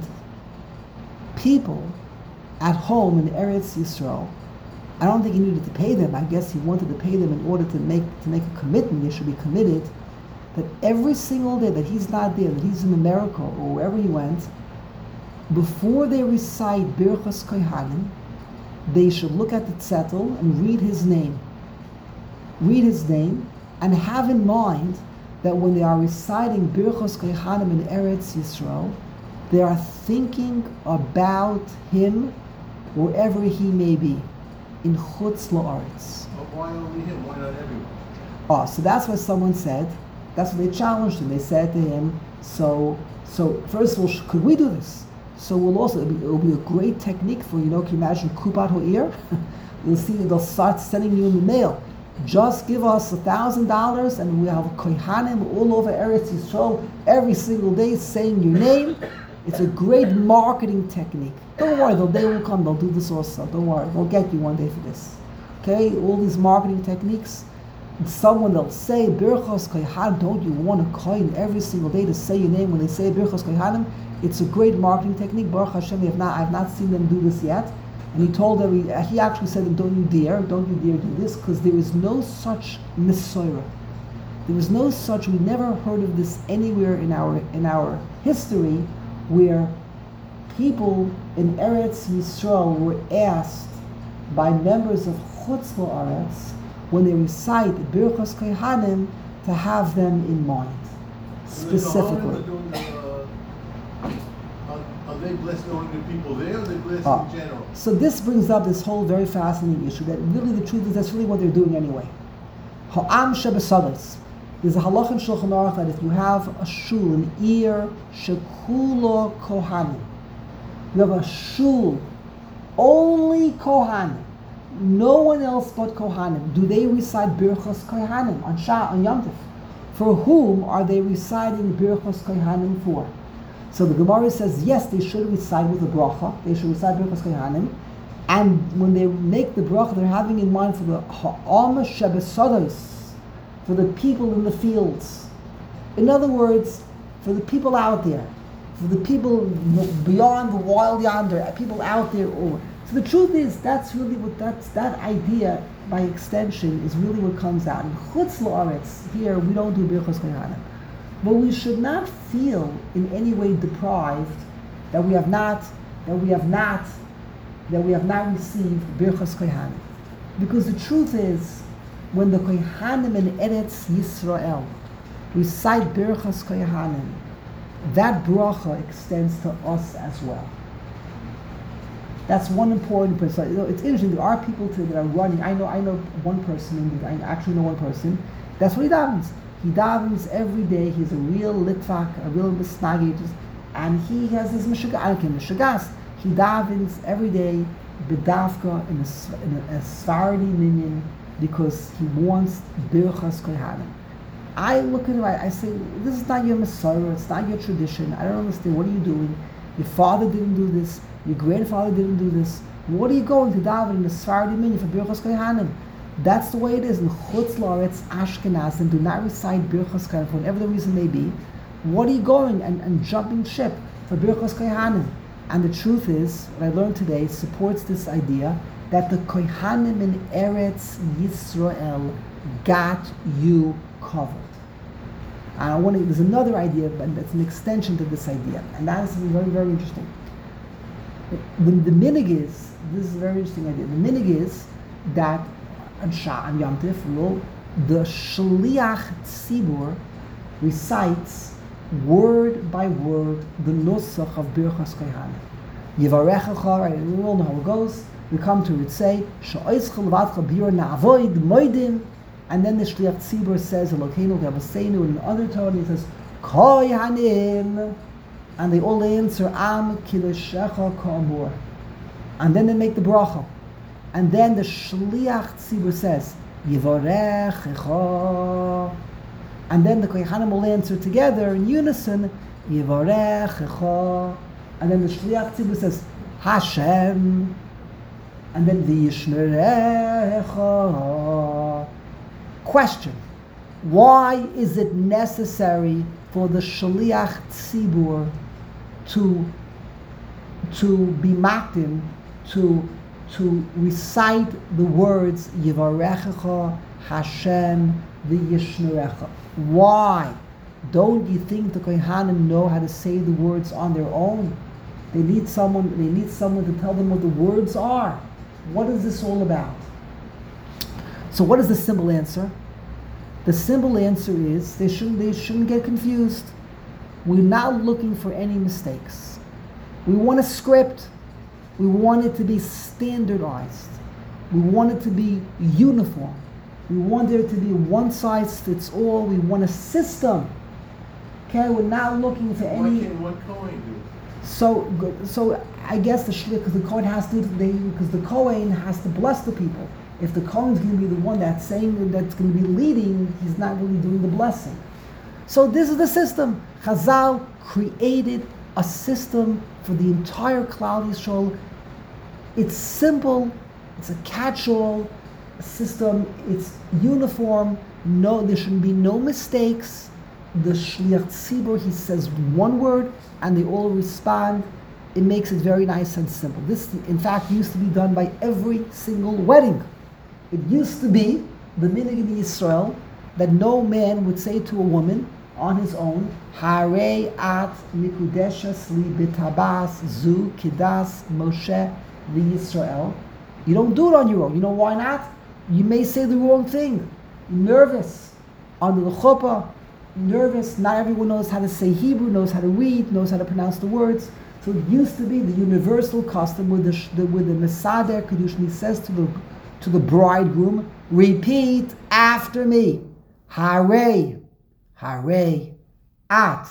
S1: people at home in Eretz Yisrael. I don't think he needed to pay them. I guess he wanted to pay them in order to make to make a commitment. They should be committed that every single day that he's not there, that he's in America or wherever he went, before they recite Birchos Kohanim, they should look at the zettel and read his name. Read his name and have in mind that when they are reciting Birchos Kohanim in Eretz Yisrael, they are thinking about him wherever he may be, in Chutz La'aretz.
S4: But why only him? Why not everyone?
S1: Oh, so that's what someone said. That's what they challenged him. They said to him, so, so first of all, sh- could we do this? So we'll also, it'll be, it'll be a great technique for, you know, can you imagine Kupat Ha'ir? You'll see they'll start sending you in the mail. Just give us a thousand dollars and we have Kohanim all over Eretz Yisrael every single day saying your name. It's a great marketing technique. Don't worry, the day will come, they'll do this also. Don't worry, they'll get you one day for this. Okay, all these marketing techniques. Someone they'll say, Birchos Kohanim, don't you want a coin every single day to say your name when they say Birchos Kohanim? It's a great marketing technique. Baruch Hashem, have not, I've not seen them do this yet. And he told them, he actually said, don't you dare, don't you dare do this, because there is no such Mesorah. There is no such, we never heard of this anywhere in our in our history, where people in Eretz Yisrael were asked by members of Chutz La'aretz when they recite Birchos Kohanim to have them in mind, specifically.
S4: Are they blessed only the people there, or are they blessed
S1: Uh,
S4: in general?
S1: So this brings up this whole very fascinating issue that really the truth is that's really what they're doing anyway. Ha'am shebesados. There's a halach in Shulchan Aruch that if you have a shul, an ear, shekulo kohanim, you have a shul, only kohanim, no one else but kohanim. Do they recite Birchos Kohanim on Shah, on Yom Tov? For whom are they reciting Birchos Kohanim for? So the Gemara says, yes, they should recite with a bracha. They should recite Birchos Kohanim. And when they make the bracha, they're having in mind for the ha'am shebesados, for the people in the fields. In other words, for the people out there, for the people beyond the wild yonder, people out there. Or so the truth is, that's really what that's that idea by extension is really what comes out. In Chutz La'aretz, here we don't do Birchos Kohanim, but we should not feel in any way deprived that we have not that we have not that we have not received Birchos Kohanim, because the truth is, when the Kohanim in Eretz Yisrael recite Birchos Kohanim, that bracha extends to us as well. That's one important person. You know, it's interesting. There are people today that are running. I know. I know one person. I actually know one person. That's what he davens. He davens every day. He's a real litvak, a real misnagi, and he has his mishagas. Mishagas. He davens every day, bedavka in a, in a, a Sephardi minyan, because he wants Birchos Kohanim. I look at him, I, I say, this is not your Mesorah, it's not your tradition. I don't understand. What are you doing? Your father didn't do this. Your grandfather didn't do this. What are you going to daven in the Sephardi minyan for Birchos Kohanim? That's the way it is. In Chutz La'aretz, Ashkenazim do not recite Birchos Kohanim for whatever the reason may be. What are you going and, and jumping ship for Birchos Kohanim? And the truth is, what I learned today supports this idea that the Kohanim in Eretz Yisrael got you covered. And I want to, there's another idea, but that's an extension to this idea, and that is very, very interesting. The, the minig is, this is a very interesting idea, the minig is that on Shah and Yom Tif, the Shliach Tzibur recites word by word the nusach of Birchos Kohanim. Yivarechecha, right, we all know how it goes. We come to it, say, Sha'oischel v'adcha b'yor na'avoid moidim, and then the Shliach Tzibur says, Elokeinu v'yavaseinu, in another tone, he says, Kohanim, and they all answer, Am kidushecha ka'amur. And then they make the bracha. And then the Shliach Tzibur says, Yivarechecha. And then the Kohanim will answer together in unison, Yivarechecha. And then the Shliach Tzibur says, Hashem. And then V'yishmerecha. Question: why is it necessary for the Shliach Tzibur to to be makdim, to to recite the words Yivarechecha, Hashem, V'yishmerecha? Why? Don't you think the Kohanim know how to say the words on their own? They need someone. They need someone to tell them what the words are. What is this all about? So, what is the simple answer? The simple answer is they shouldn't. They shouldn't get confused. We're not looking for any mistakes. We want a script. We want it to be standardized. We want it to be uniform. We want there to be one size fits all. We want a system. Okay, we're not looking for any.
S4: Why can't one Kohen do it?
S1: So, so I guess the shliach, because the Kohen has to, they, because the Kohen has to bless the people. If the Kohen is going to be the one that's saying, that's going to be leading, he's not really doing the blessing. So this is the system. Chazal created a system for the entire Klal Yisrael. It's simple. It's a catch-all system. It's uniform. No, there should be no mistakes. The Shliach Tzibur, he says one word, and they all respond. It makes it very nice and simple. This, in fact, used to be done by every single wedding. It used to be the minhag in Yisrael that no man would say to a woman on his own, Harei at mikudeshes li bitabas zu kidas Moshe v'Yisrael. You don't do it on your own. You know why not? You may say the wrong thing. You're nervous. Under the chuppah, nervous. Not everyone knows how to say Hebrew, knows how to read, knows how to pronounce the words. So it used to be the universal custom with the, the with the Mesader Kedushin. He says to the to the bridegroom, repeat after me. Harei, harei, at,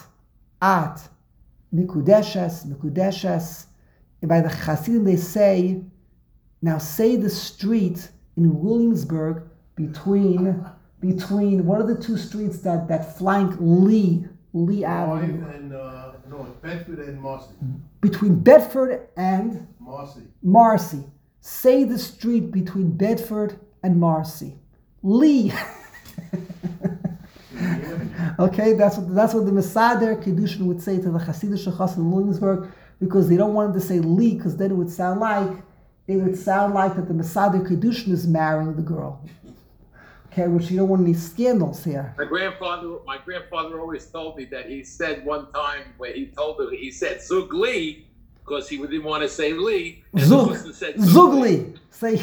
S1: at, mikudeshes, mikudeshes. And by the Hasidim they say, now say the street in Williamsburg between between what are the two streets that, that flank Lee Lee Avenue?
S4: and uh, no, Bedford and Marcy.
S1: Between Bedford and
S4: Marcy.
S1: Marcy. Say the street between Bedford and Marcy. Lee. Okay, that's what that's what the Mesader Kedushin would say to the Hasidic Chassid in Williamsburg, because they don't want him to say Lee, because then it would sound like it would sound like that the Mesader Kedushin is marrying the girl. Okay, which you don't want any scandals here.
S2: My grandfather, my grandfather always told me that he said one time where he told her, he said Zug Lee, because he didn't want to say Lee. And
S1: Zug,
S2: the person said
S1: Zug Lee. Say.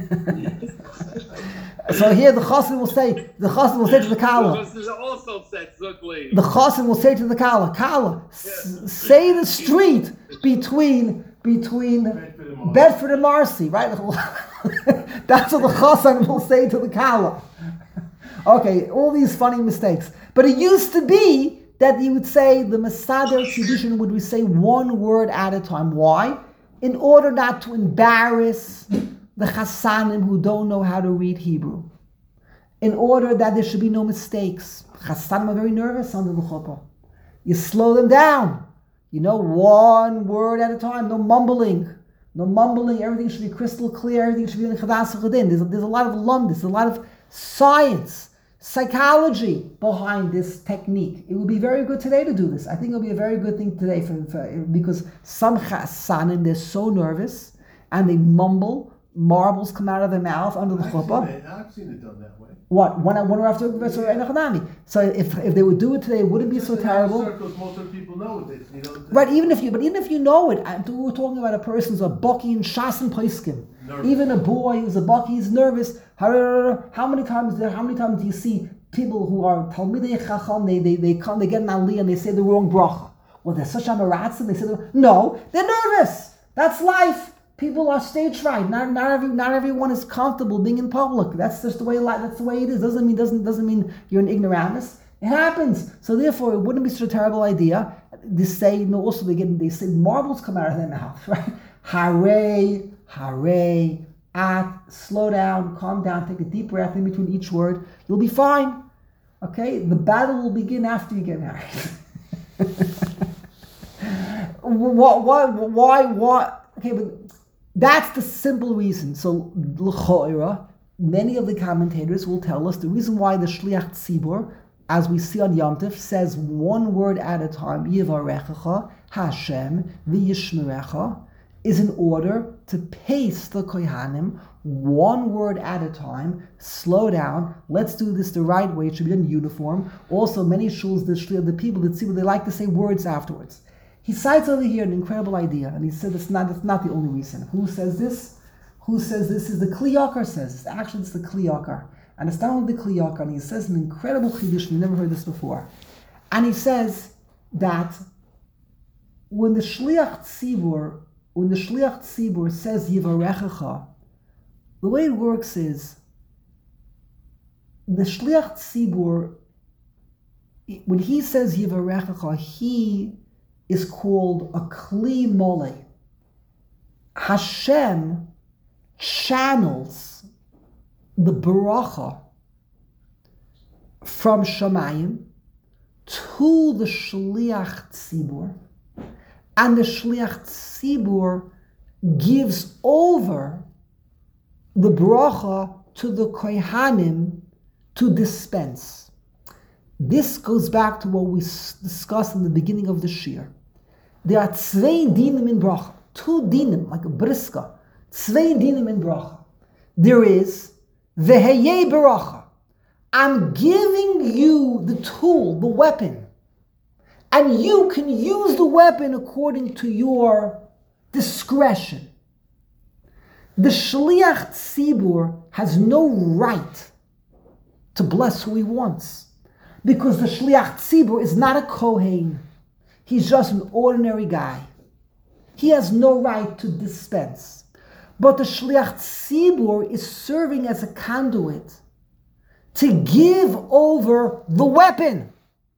S1: So here the Chassid will say, the Chassid will say to the Kala.
S2: The person also said Zug Lee.
S1: The Chassid will say to the Kala, Kala, s- say the street between between Bedford and Marcy, right? That's what the Chassid will say to the Kala. Okay, all these funny mistakes. But it used to be that you would say the Mesader Kedushin would say one word at a time. Why? In order not to embarrass the Chassanim who don't know how to read Hebrew. In order that there should be no mistakes. Chassanim are very nervous under the chuppah. You slow them down. You know, one word at a time. No mumbling. No mumbling. Everything should be crystal clear. Everything should be in Chadas Chadin. There's, there's a lot of lumdis. There's a lot of science. psychology behind this technique. It would be very good today to do this. I think it'll be a very good thing today for, for because some chassanim, they're so nervous and they mumble, marbles come out of their mouth under the
S4: I've
S1: chuppah.
S4: seen it, I've seen it done that way.
S1: What? One, one or after Professor Enochanami. So if if they would do it today, it wouldn't be
S4: Just
S1: so
S4: in our
S1: terrible.
S4: circles, most of the people know this. You know,
S1: Right, even if you, but even if you know it, I- we're talking about a person who's a bucky and shas and poiskim.
S4: Nervous.
S1: Even a boy who's a bucky, he's nervous. How, how many times? How many times do you see people who are talmidei chacham? They they they come, they get an aliyah and they say the wrong bracha. Well, they're such amaratzim. They say the, no, they're nervous. That's life. People are stage fright. Not not every not everyone is comfortable being in public. That's just the way life. That's the way it is. Doesn't mean doesn't doesn't mean you're an ignoramus. It happens. So therefore, it wouldn't be such a terrible idea. They say, you know, also they get they say marbles come out of their mouth, right? Hare, hare, at, slow down, calm down, take a deep breath in between each word. You'll be fine. Okay? The battle will begin after you get married. why, why, why, why? Okay, but that's the simple reason. So, l'choira, many of the commentators will tell us the reason why the Shliach Tzibur, as we see on Yom Tov, says one word at a time, Yivarechecha, Hashem, V'yishmerecha, is in order to pace the Kohanim one word at a time, slow down, let's do this the right way, it should be in uniform. Also, many shuls, the, the people that see, they like to say words afterwards. He cites over here an incredible idea, and he said it's not, it's not the only reason. Who says this? Who says this is the Kli Yakar says this. Actually, it's the Kli Yakar. And it's not only the Kli Yakar, and he says an incredible chiddush, we've never heard this before. And he says that when the Shliach Tzibur, when the Shliach Tzibur says Yivarechecha, the way it works is, the Shliach Tzibur, when he says Yivarechecha, he is called a Kli Mole. Hashem channels the Baracha from Shamayim to the Shliach Tzibur, and the Shliach Tzibur gives over the Baracha to the Kohanim to dispense. This goes back to what we discussed in the beginning of the Shir. There are zwei dinim in bracha, two dinim, like a briska, zwei dinim in bracha. There is veheye baracha. I'm giving you the tool, the weapon, and you can use the weapon according to your discretion. The Shliach Tzibur has no right to bless who he wants, because the Shliach Tzibur is not a Kohen. He's just an ordinary guy. He has no right to dispense. But the Shliach Tzibur is serving as a conduit to give over the weapon.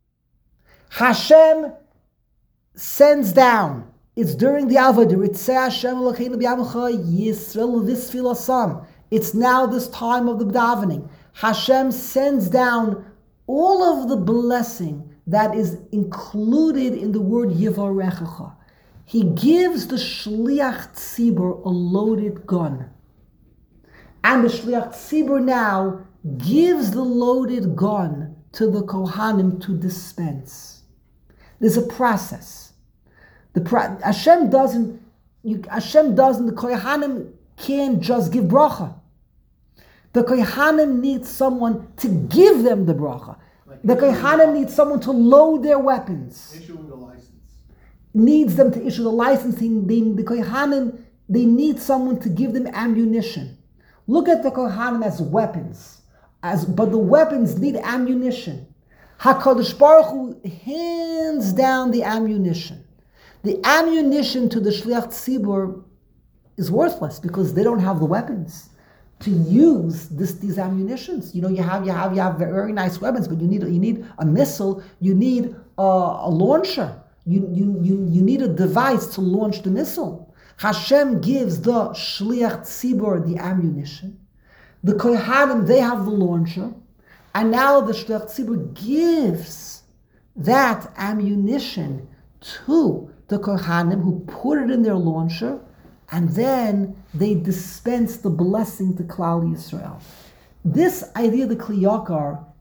S1: Hashem sends down. It's during the Avodah. It's Hashem Elokeinu b'Yamcha Yisrael v'Sfil Asam. It's now this time of the davening. Hashem sends down all of the blessing that is included in the word Yivarechecha. He gives the Shliach Tzibur a loaded gun. And the Shliach Tzibur now gives the loaded gun to the Kohanim to dispense. There's a process. The pro- Hashem doesn't, you, Hashem doesn't, the Kohanim can't just give bracha. The Kohanim need someone to give them the bracha. The Kohanim needs someone to load their weapons.
S4: Issuing the license.
S1: Needs them to issue the licensing. They, the Kohanim, they need someone to give them ammunition. Look at the Kohanim as weapons, as but the weapons need ammunition. HaKadosh Baruch Hu hands down the ammunition. The ammunition to the Shliach Tzibur is worthless because they don't have the weapons to use this, these ammunitions. You know, you have you have you have very nice weapons, but you need you need a missile, you need a, a launcher, you, you you you need a device to launch the missile. Hashem gives the Shliach Tzibur the ammunition. The Kohanim, they have the launcher, and now the Shliach Tzibur gives that ammunition to the Kohanim who put it in their launcher, and then they dispense the blessing to Klal Yisrael. This idea of the Kli Yakar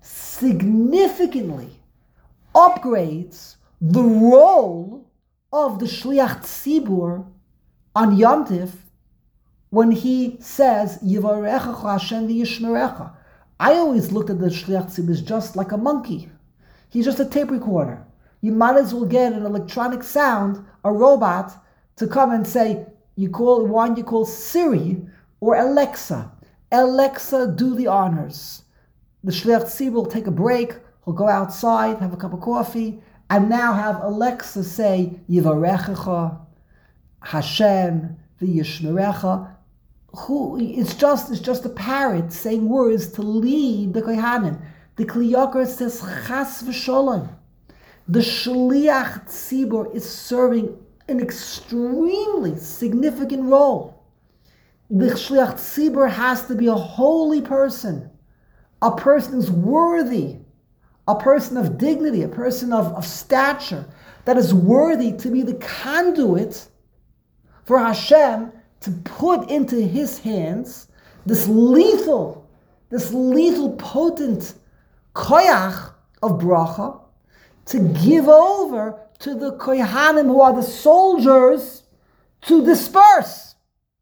S1: significantly upgrades the role of the Shliach Tzibur on Yom Tif when he says, Yivarechecha Hashem v'yishmerecha. I always looked at the Shliach Tzibur as just like a monkey. He's just a tape recorder. You might as well get an electronic sound, a robot, to come and say, you call one you call Siri or Alexa. Alexa, do the honors. The Shliach Tzibur will take a break, he'll go outside, have a cup of coffee, and now have Alexa say, Yivarechecha Hashem v'yishmerecha. Who, it's just it's just a parrot saying words to lead the Kohanim. The Kli Yakar says Chas v'Sholem. The Shliach Tzibur is serving an extremely significant role. The Shliach Tzibur has to be a holy person, a person who's worthy, a person of dignity, a person of, of stature, that is worthy to be the conduit for Hashem to put into his hands this lethal, this lethal, potent koyach of bracha to give over to the kohanim, who are the soldiers, to disperse.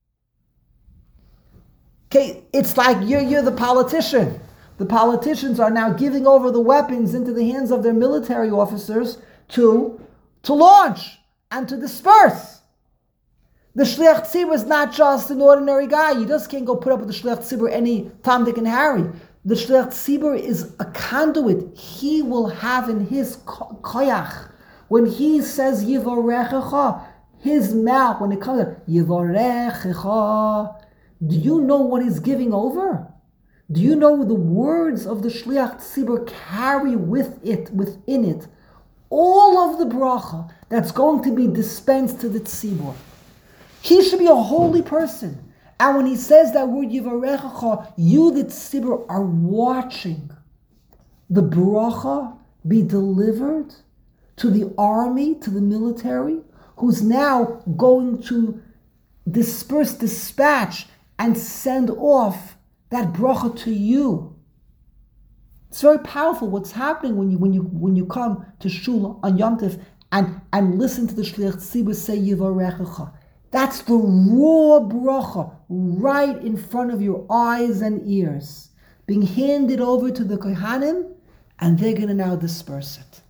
S1: Okay, it's like you're, you're the politician. The politicians are now giving over the weapons into the hands of their military officers to, to launch and to disperse. The Shliach Tzibur is not just an ordinary guy. You just can't go put up with the Shliach Tzibur any Tom, Dick, and Harry. The Shliach Tzibur is a conduit. He will have in his koyach, when he says Yivarechecha, his mouth, when it comes to Yivarechecha, do you know what he's giving over? Do you know the words of the Shliach Tzibur carry with it, within it, all of the bracha that's going to be dispensed to the Tzibur? He should be a holy person. And when he says that word Yivarechecha, you, the Tzibur, are watching the bracha be delivered to the army, to the military, who's now going to disperse, dispatch, and send off that bracha to you. It's very powerful what's happening when you when you when you come to shul on Yom Tov and, and listen to the Shliach Tzibur say Yivarechecha. That's the raw bracha right in front of your eyes and ears, being handed over to the kohanim, and they're going to now disperse it.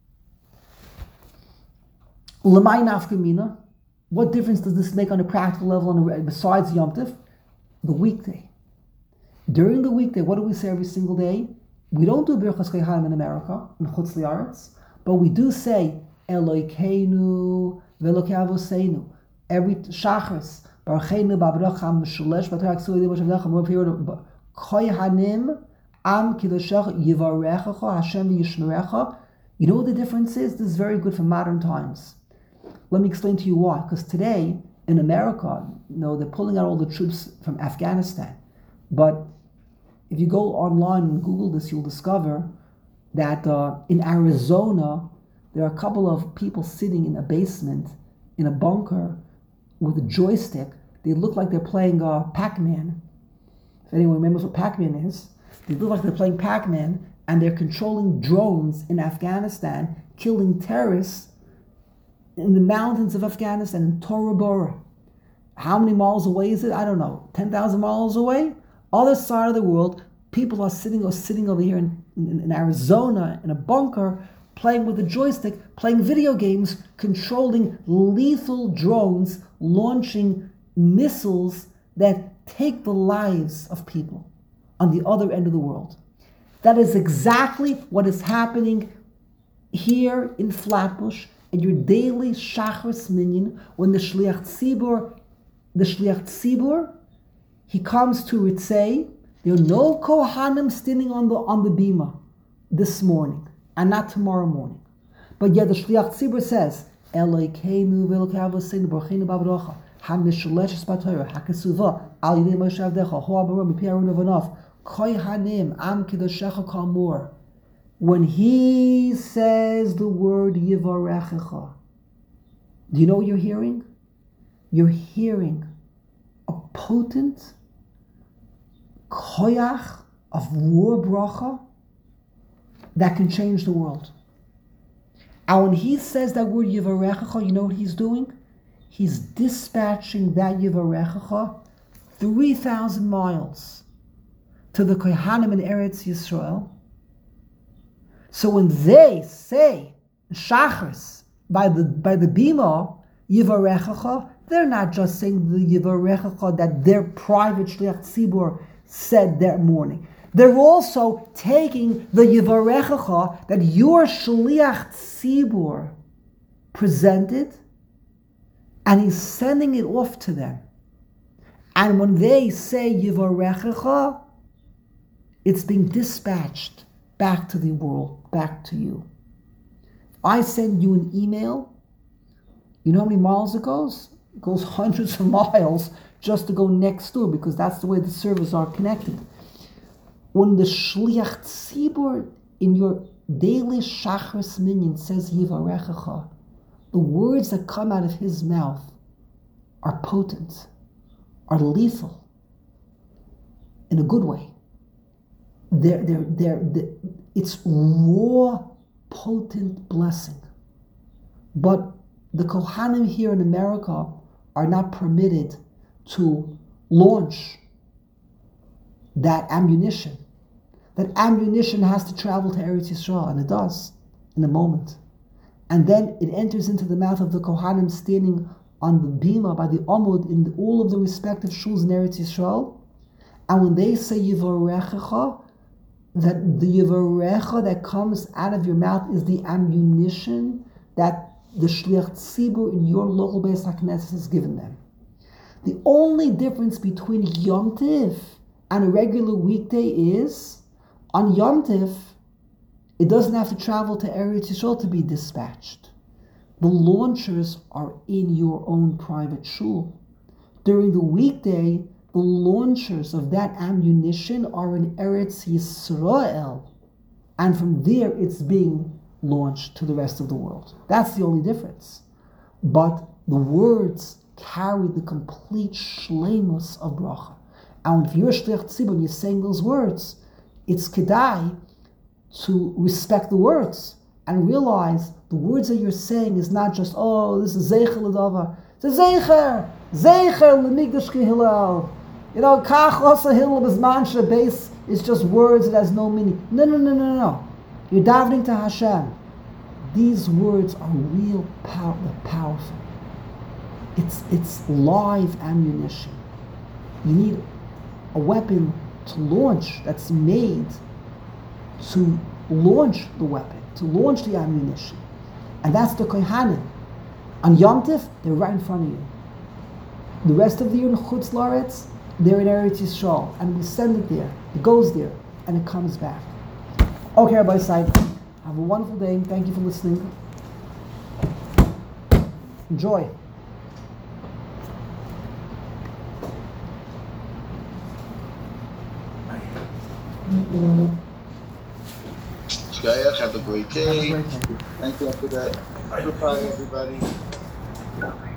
S1: L'may nafka mina. What difference does this make on a practical level on a, besides Yom Tov? The weekday. During the weekday, what do we say every single day? We don't do Birchas Kohanim in America, in Chutz Li'aretz, but we do say Elokeinu v'Elokei Avoseinu. Every Shachris, Barucheinu ba'Bracha Meshulash b'Torah Ksui D'Moshavdecha, more period of Kohanim Am Kiddushach Yivarechecha Hashem v'Yishmerecha. You know what the difference is? This is very good for modern times. Let me explain to you why. Because today in America, you know, they're pulling out all the troops from Afghanistan. But if you go online and Google this, you'll discover that uh, in Arizona, there are a couple of people sitting in a basement, in a bunker, with a joystick. They look like they're playing uh, Pac-Man. If anyone remembers what Pac-Man is, they look like they're playing Pac-Man, and they're controlling drones in Afghanistan, killing terrorists in the mountains of Afghanistan, in Tora Bora. How many miles away is it? I don't know. ten thousand miles away? Other side of the world, people are sitting or sitting over here in, in, in Arizona in a bunker, playing with a joystick, playing video games, controlling lethal drones, launching missiles that take the lives of people on the other end of the world. That is exactly what is happening here in Flatbush at your daily Shachris Minyan, when the Shliach Tzibur, the Shliach Tzibur, he comes to Ritzei. There are no Kohanim standing on the on the bima this morning, and not tomorrow morning. But yet the Shliach Tzibur says, Elokeinu v'Elokei Avoseinu Barucheinu ba'Baracha HaMishuleshes b'Torah HaKesuva Al Yidei Moshe Avdecha Ho Abarim Mipei Aaron Avanav Kohanim Am Kiddushach Kamor. When he says the word Yivarechecha, do you know what you're hearing? You're hearing a potent koyach of war bracha that can change the world. And when he says that word Yivarechecha, you know what he's doing? He's dispatching that Yivarechecha three thousand miles to the Kohanim in Eretz Yisrael. So when they say Shachris by the by the Bima Yivarechecha, they're not just saying the Yivarechecha that their private Shliach Tzibur said that morning. They're also taking the Yivarechecha that your Shliach Tzibur presented, and he's sending it off to them. And when they say Yivarechecha, it's being dispatched back to the world, back to you. I send you an email, you know how many miles it goes? It goes hundreds of miles just to go next door, because that's the way the servers are connected. When the Shliach Tzibur in your daily Shachris minyan says Yivarechecha, the words that come out of his mouth are potent, are lethal, in a good way. They're, they're, they're, they're, it's raw, potent blessing. But the Kohanim here in America are not permitted to launch that ammunition. That ammunition has to travel to Eretz Yisrael, and it does, in a moment. And then it enters into the mouth of the Kohanim standing on the bima by the Amud in the, all of the respective shuls in Eretz Yisrael. And when they say Yivarechecha, that the Yivarecha that comes out of your mouth is the ammunition that the Shliach Tzibur in your local Beis HaKnesset has given them. The only difference between Yom Tiv and a regular weekday is, on Yom Tiv, it doesn't have to travel to Eretz Yisrael to be dispatched. The launchers are in your own private shul. During the weekday, the launchers of that ammunition are in Eretz Yisrael, and from there it's being launched to the rest of the world. That's the only difference. But the words carry the complete shleimus of bracha. And if you're Shliach Tzibur and you're saying those words, it's kedai to respect the words and realize the words that you're saying is not just, oh, this is Zeicher L'Davar. It's a Zeicher, Zeicher L'Migdash Ki Hillel. You know, Kach Osa Hillel B'Zman Shebeis is just words that has no meaning. No, no, no, no, no. You're davening to Hashem. These words are real power, powerful. It's it's live ammunition. You need a weapon to launch that's made to launch the weapon, to launch the ammunition. And that's the Kohanim. On Yom Tif, they're right in front of you. The rest of the year in Chutz La'aretz, they're in Eretz Yisrael. And we send it there. It goes there. And it comes back. Okay, everybody, side. Have a wonderful day. Thank you for listening. Enjoy.
S7: Shkaya, have a great day.
S1: Have a great day.
S7: Thank you for that. Goodbye, everybody.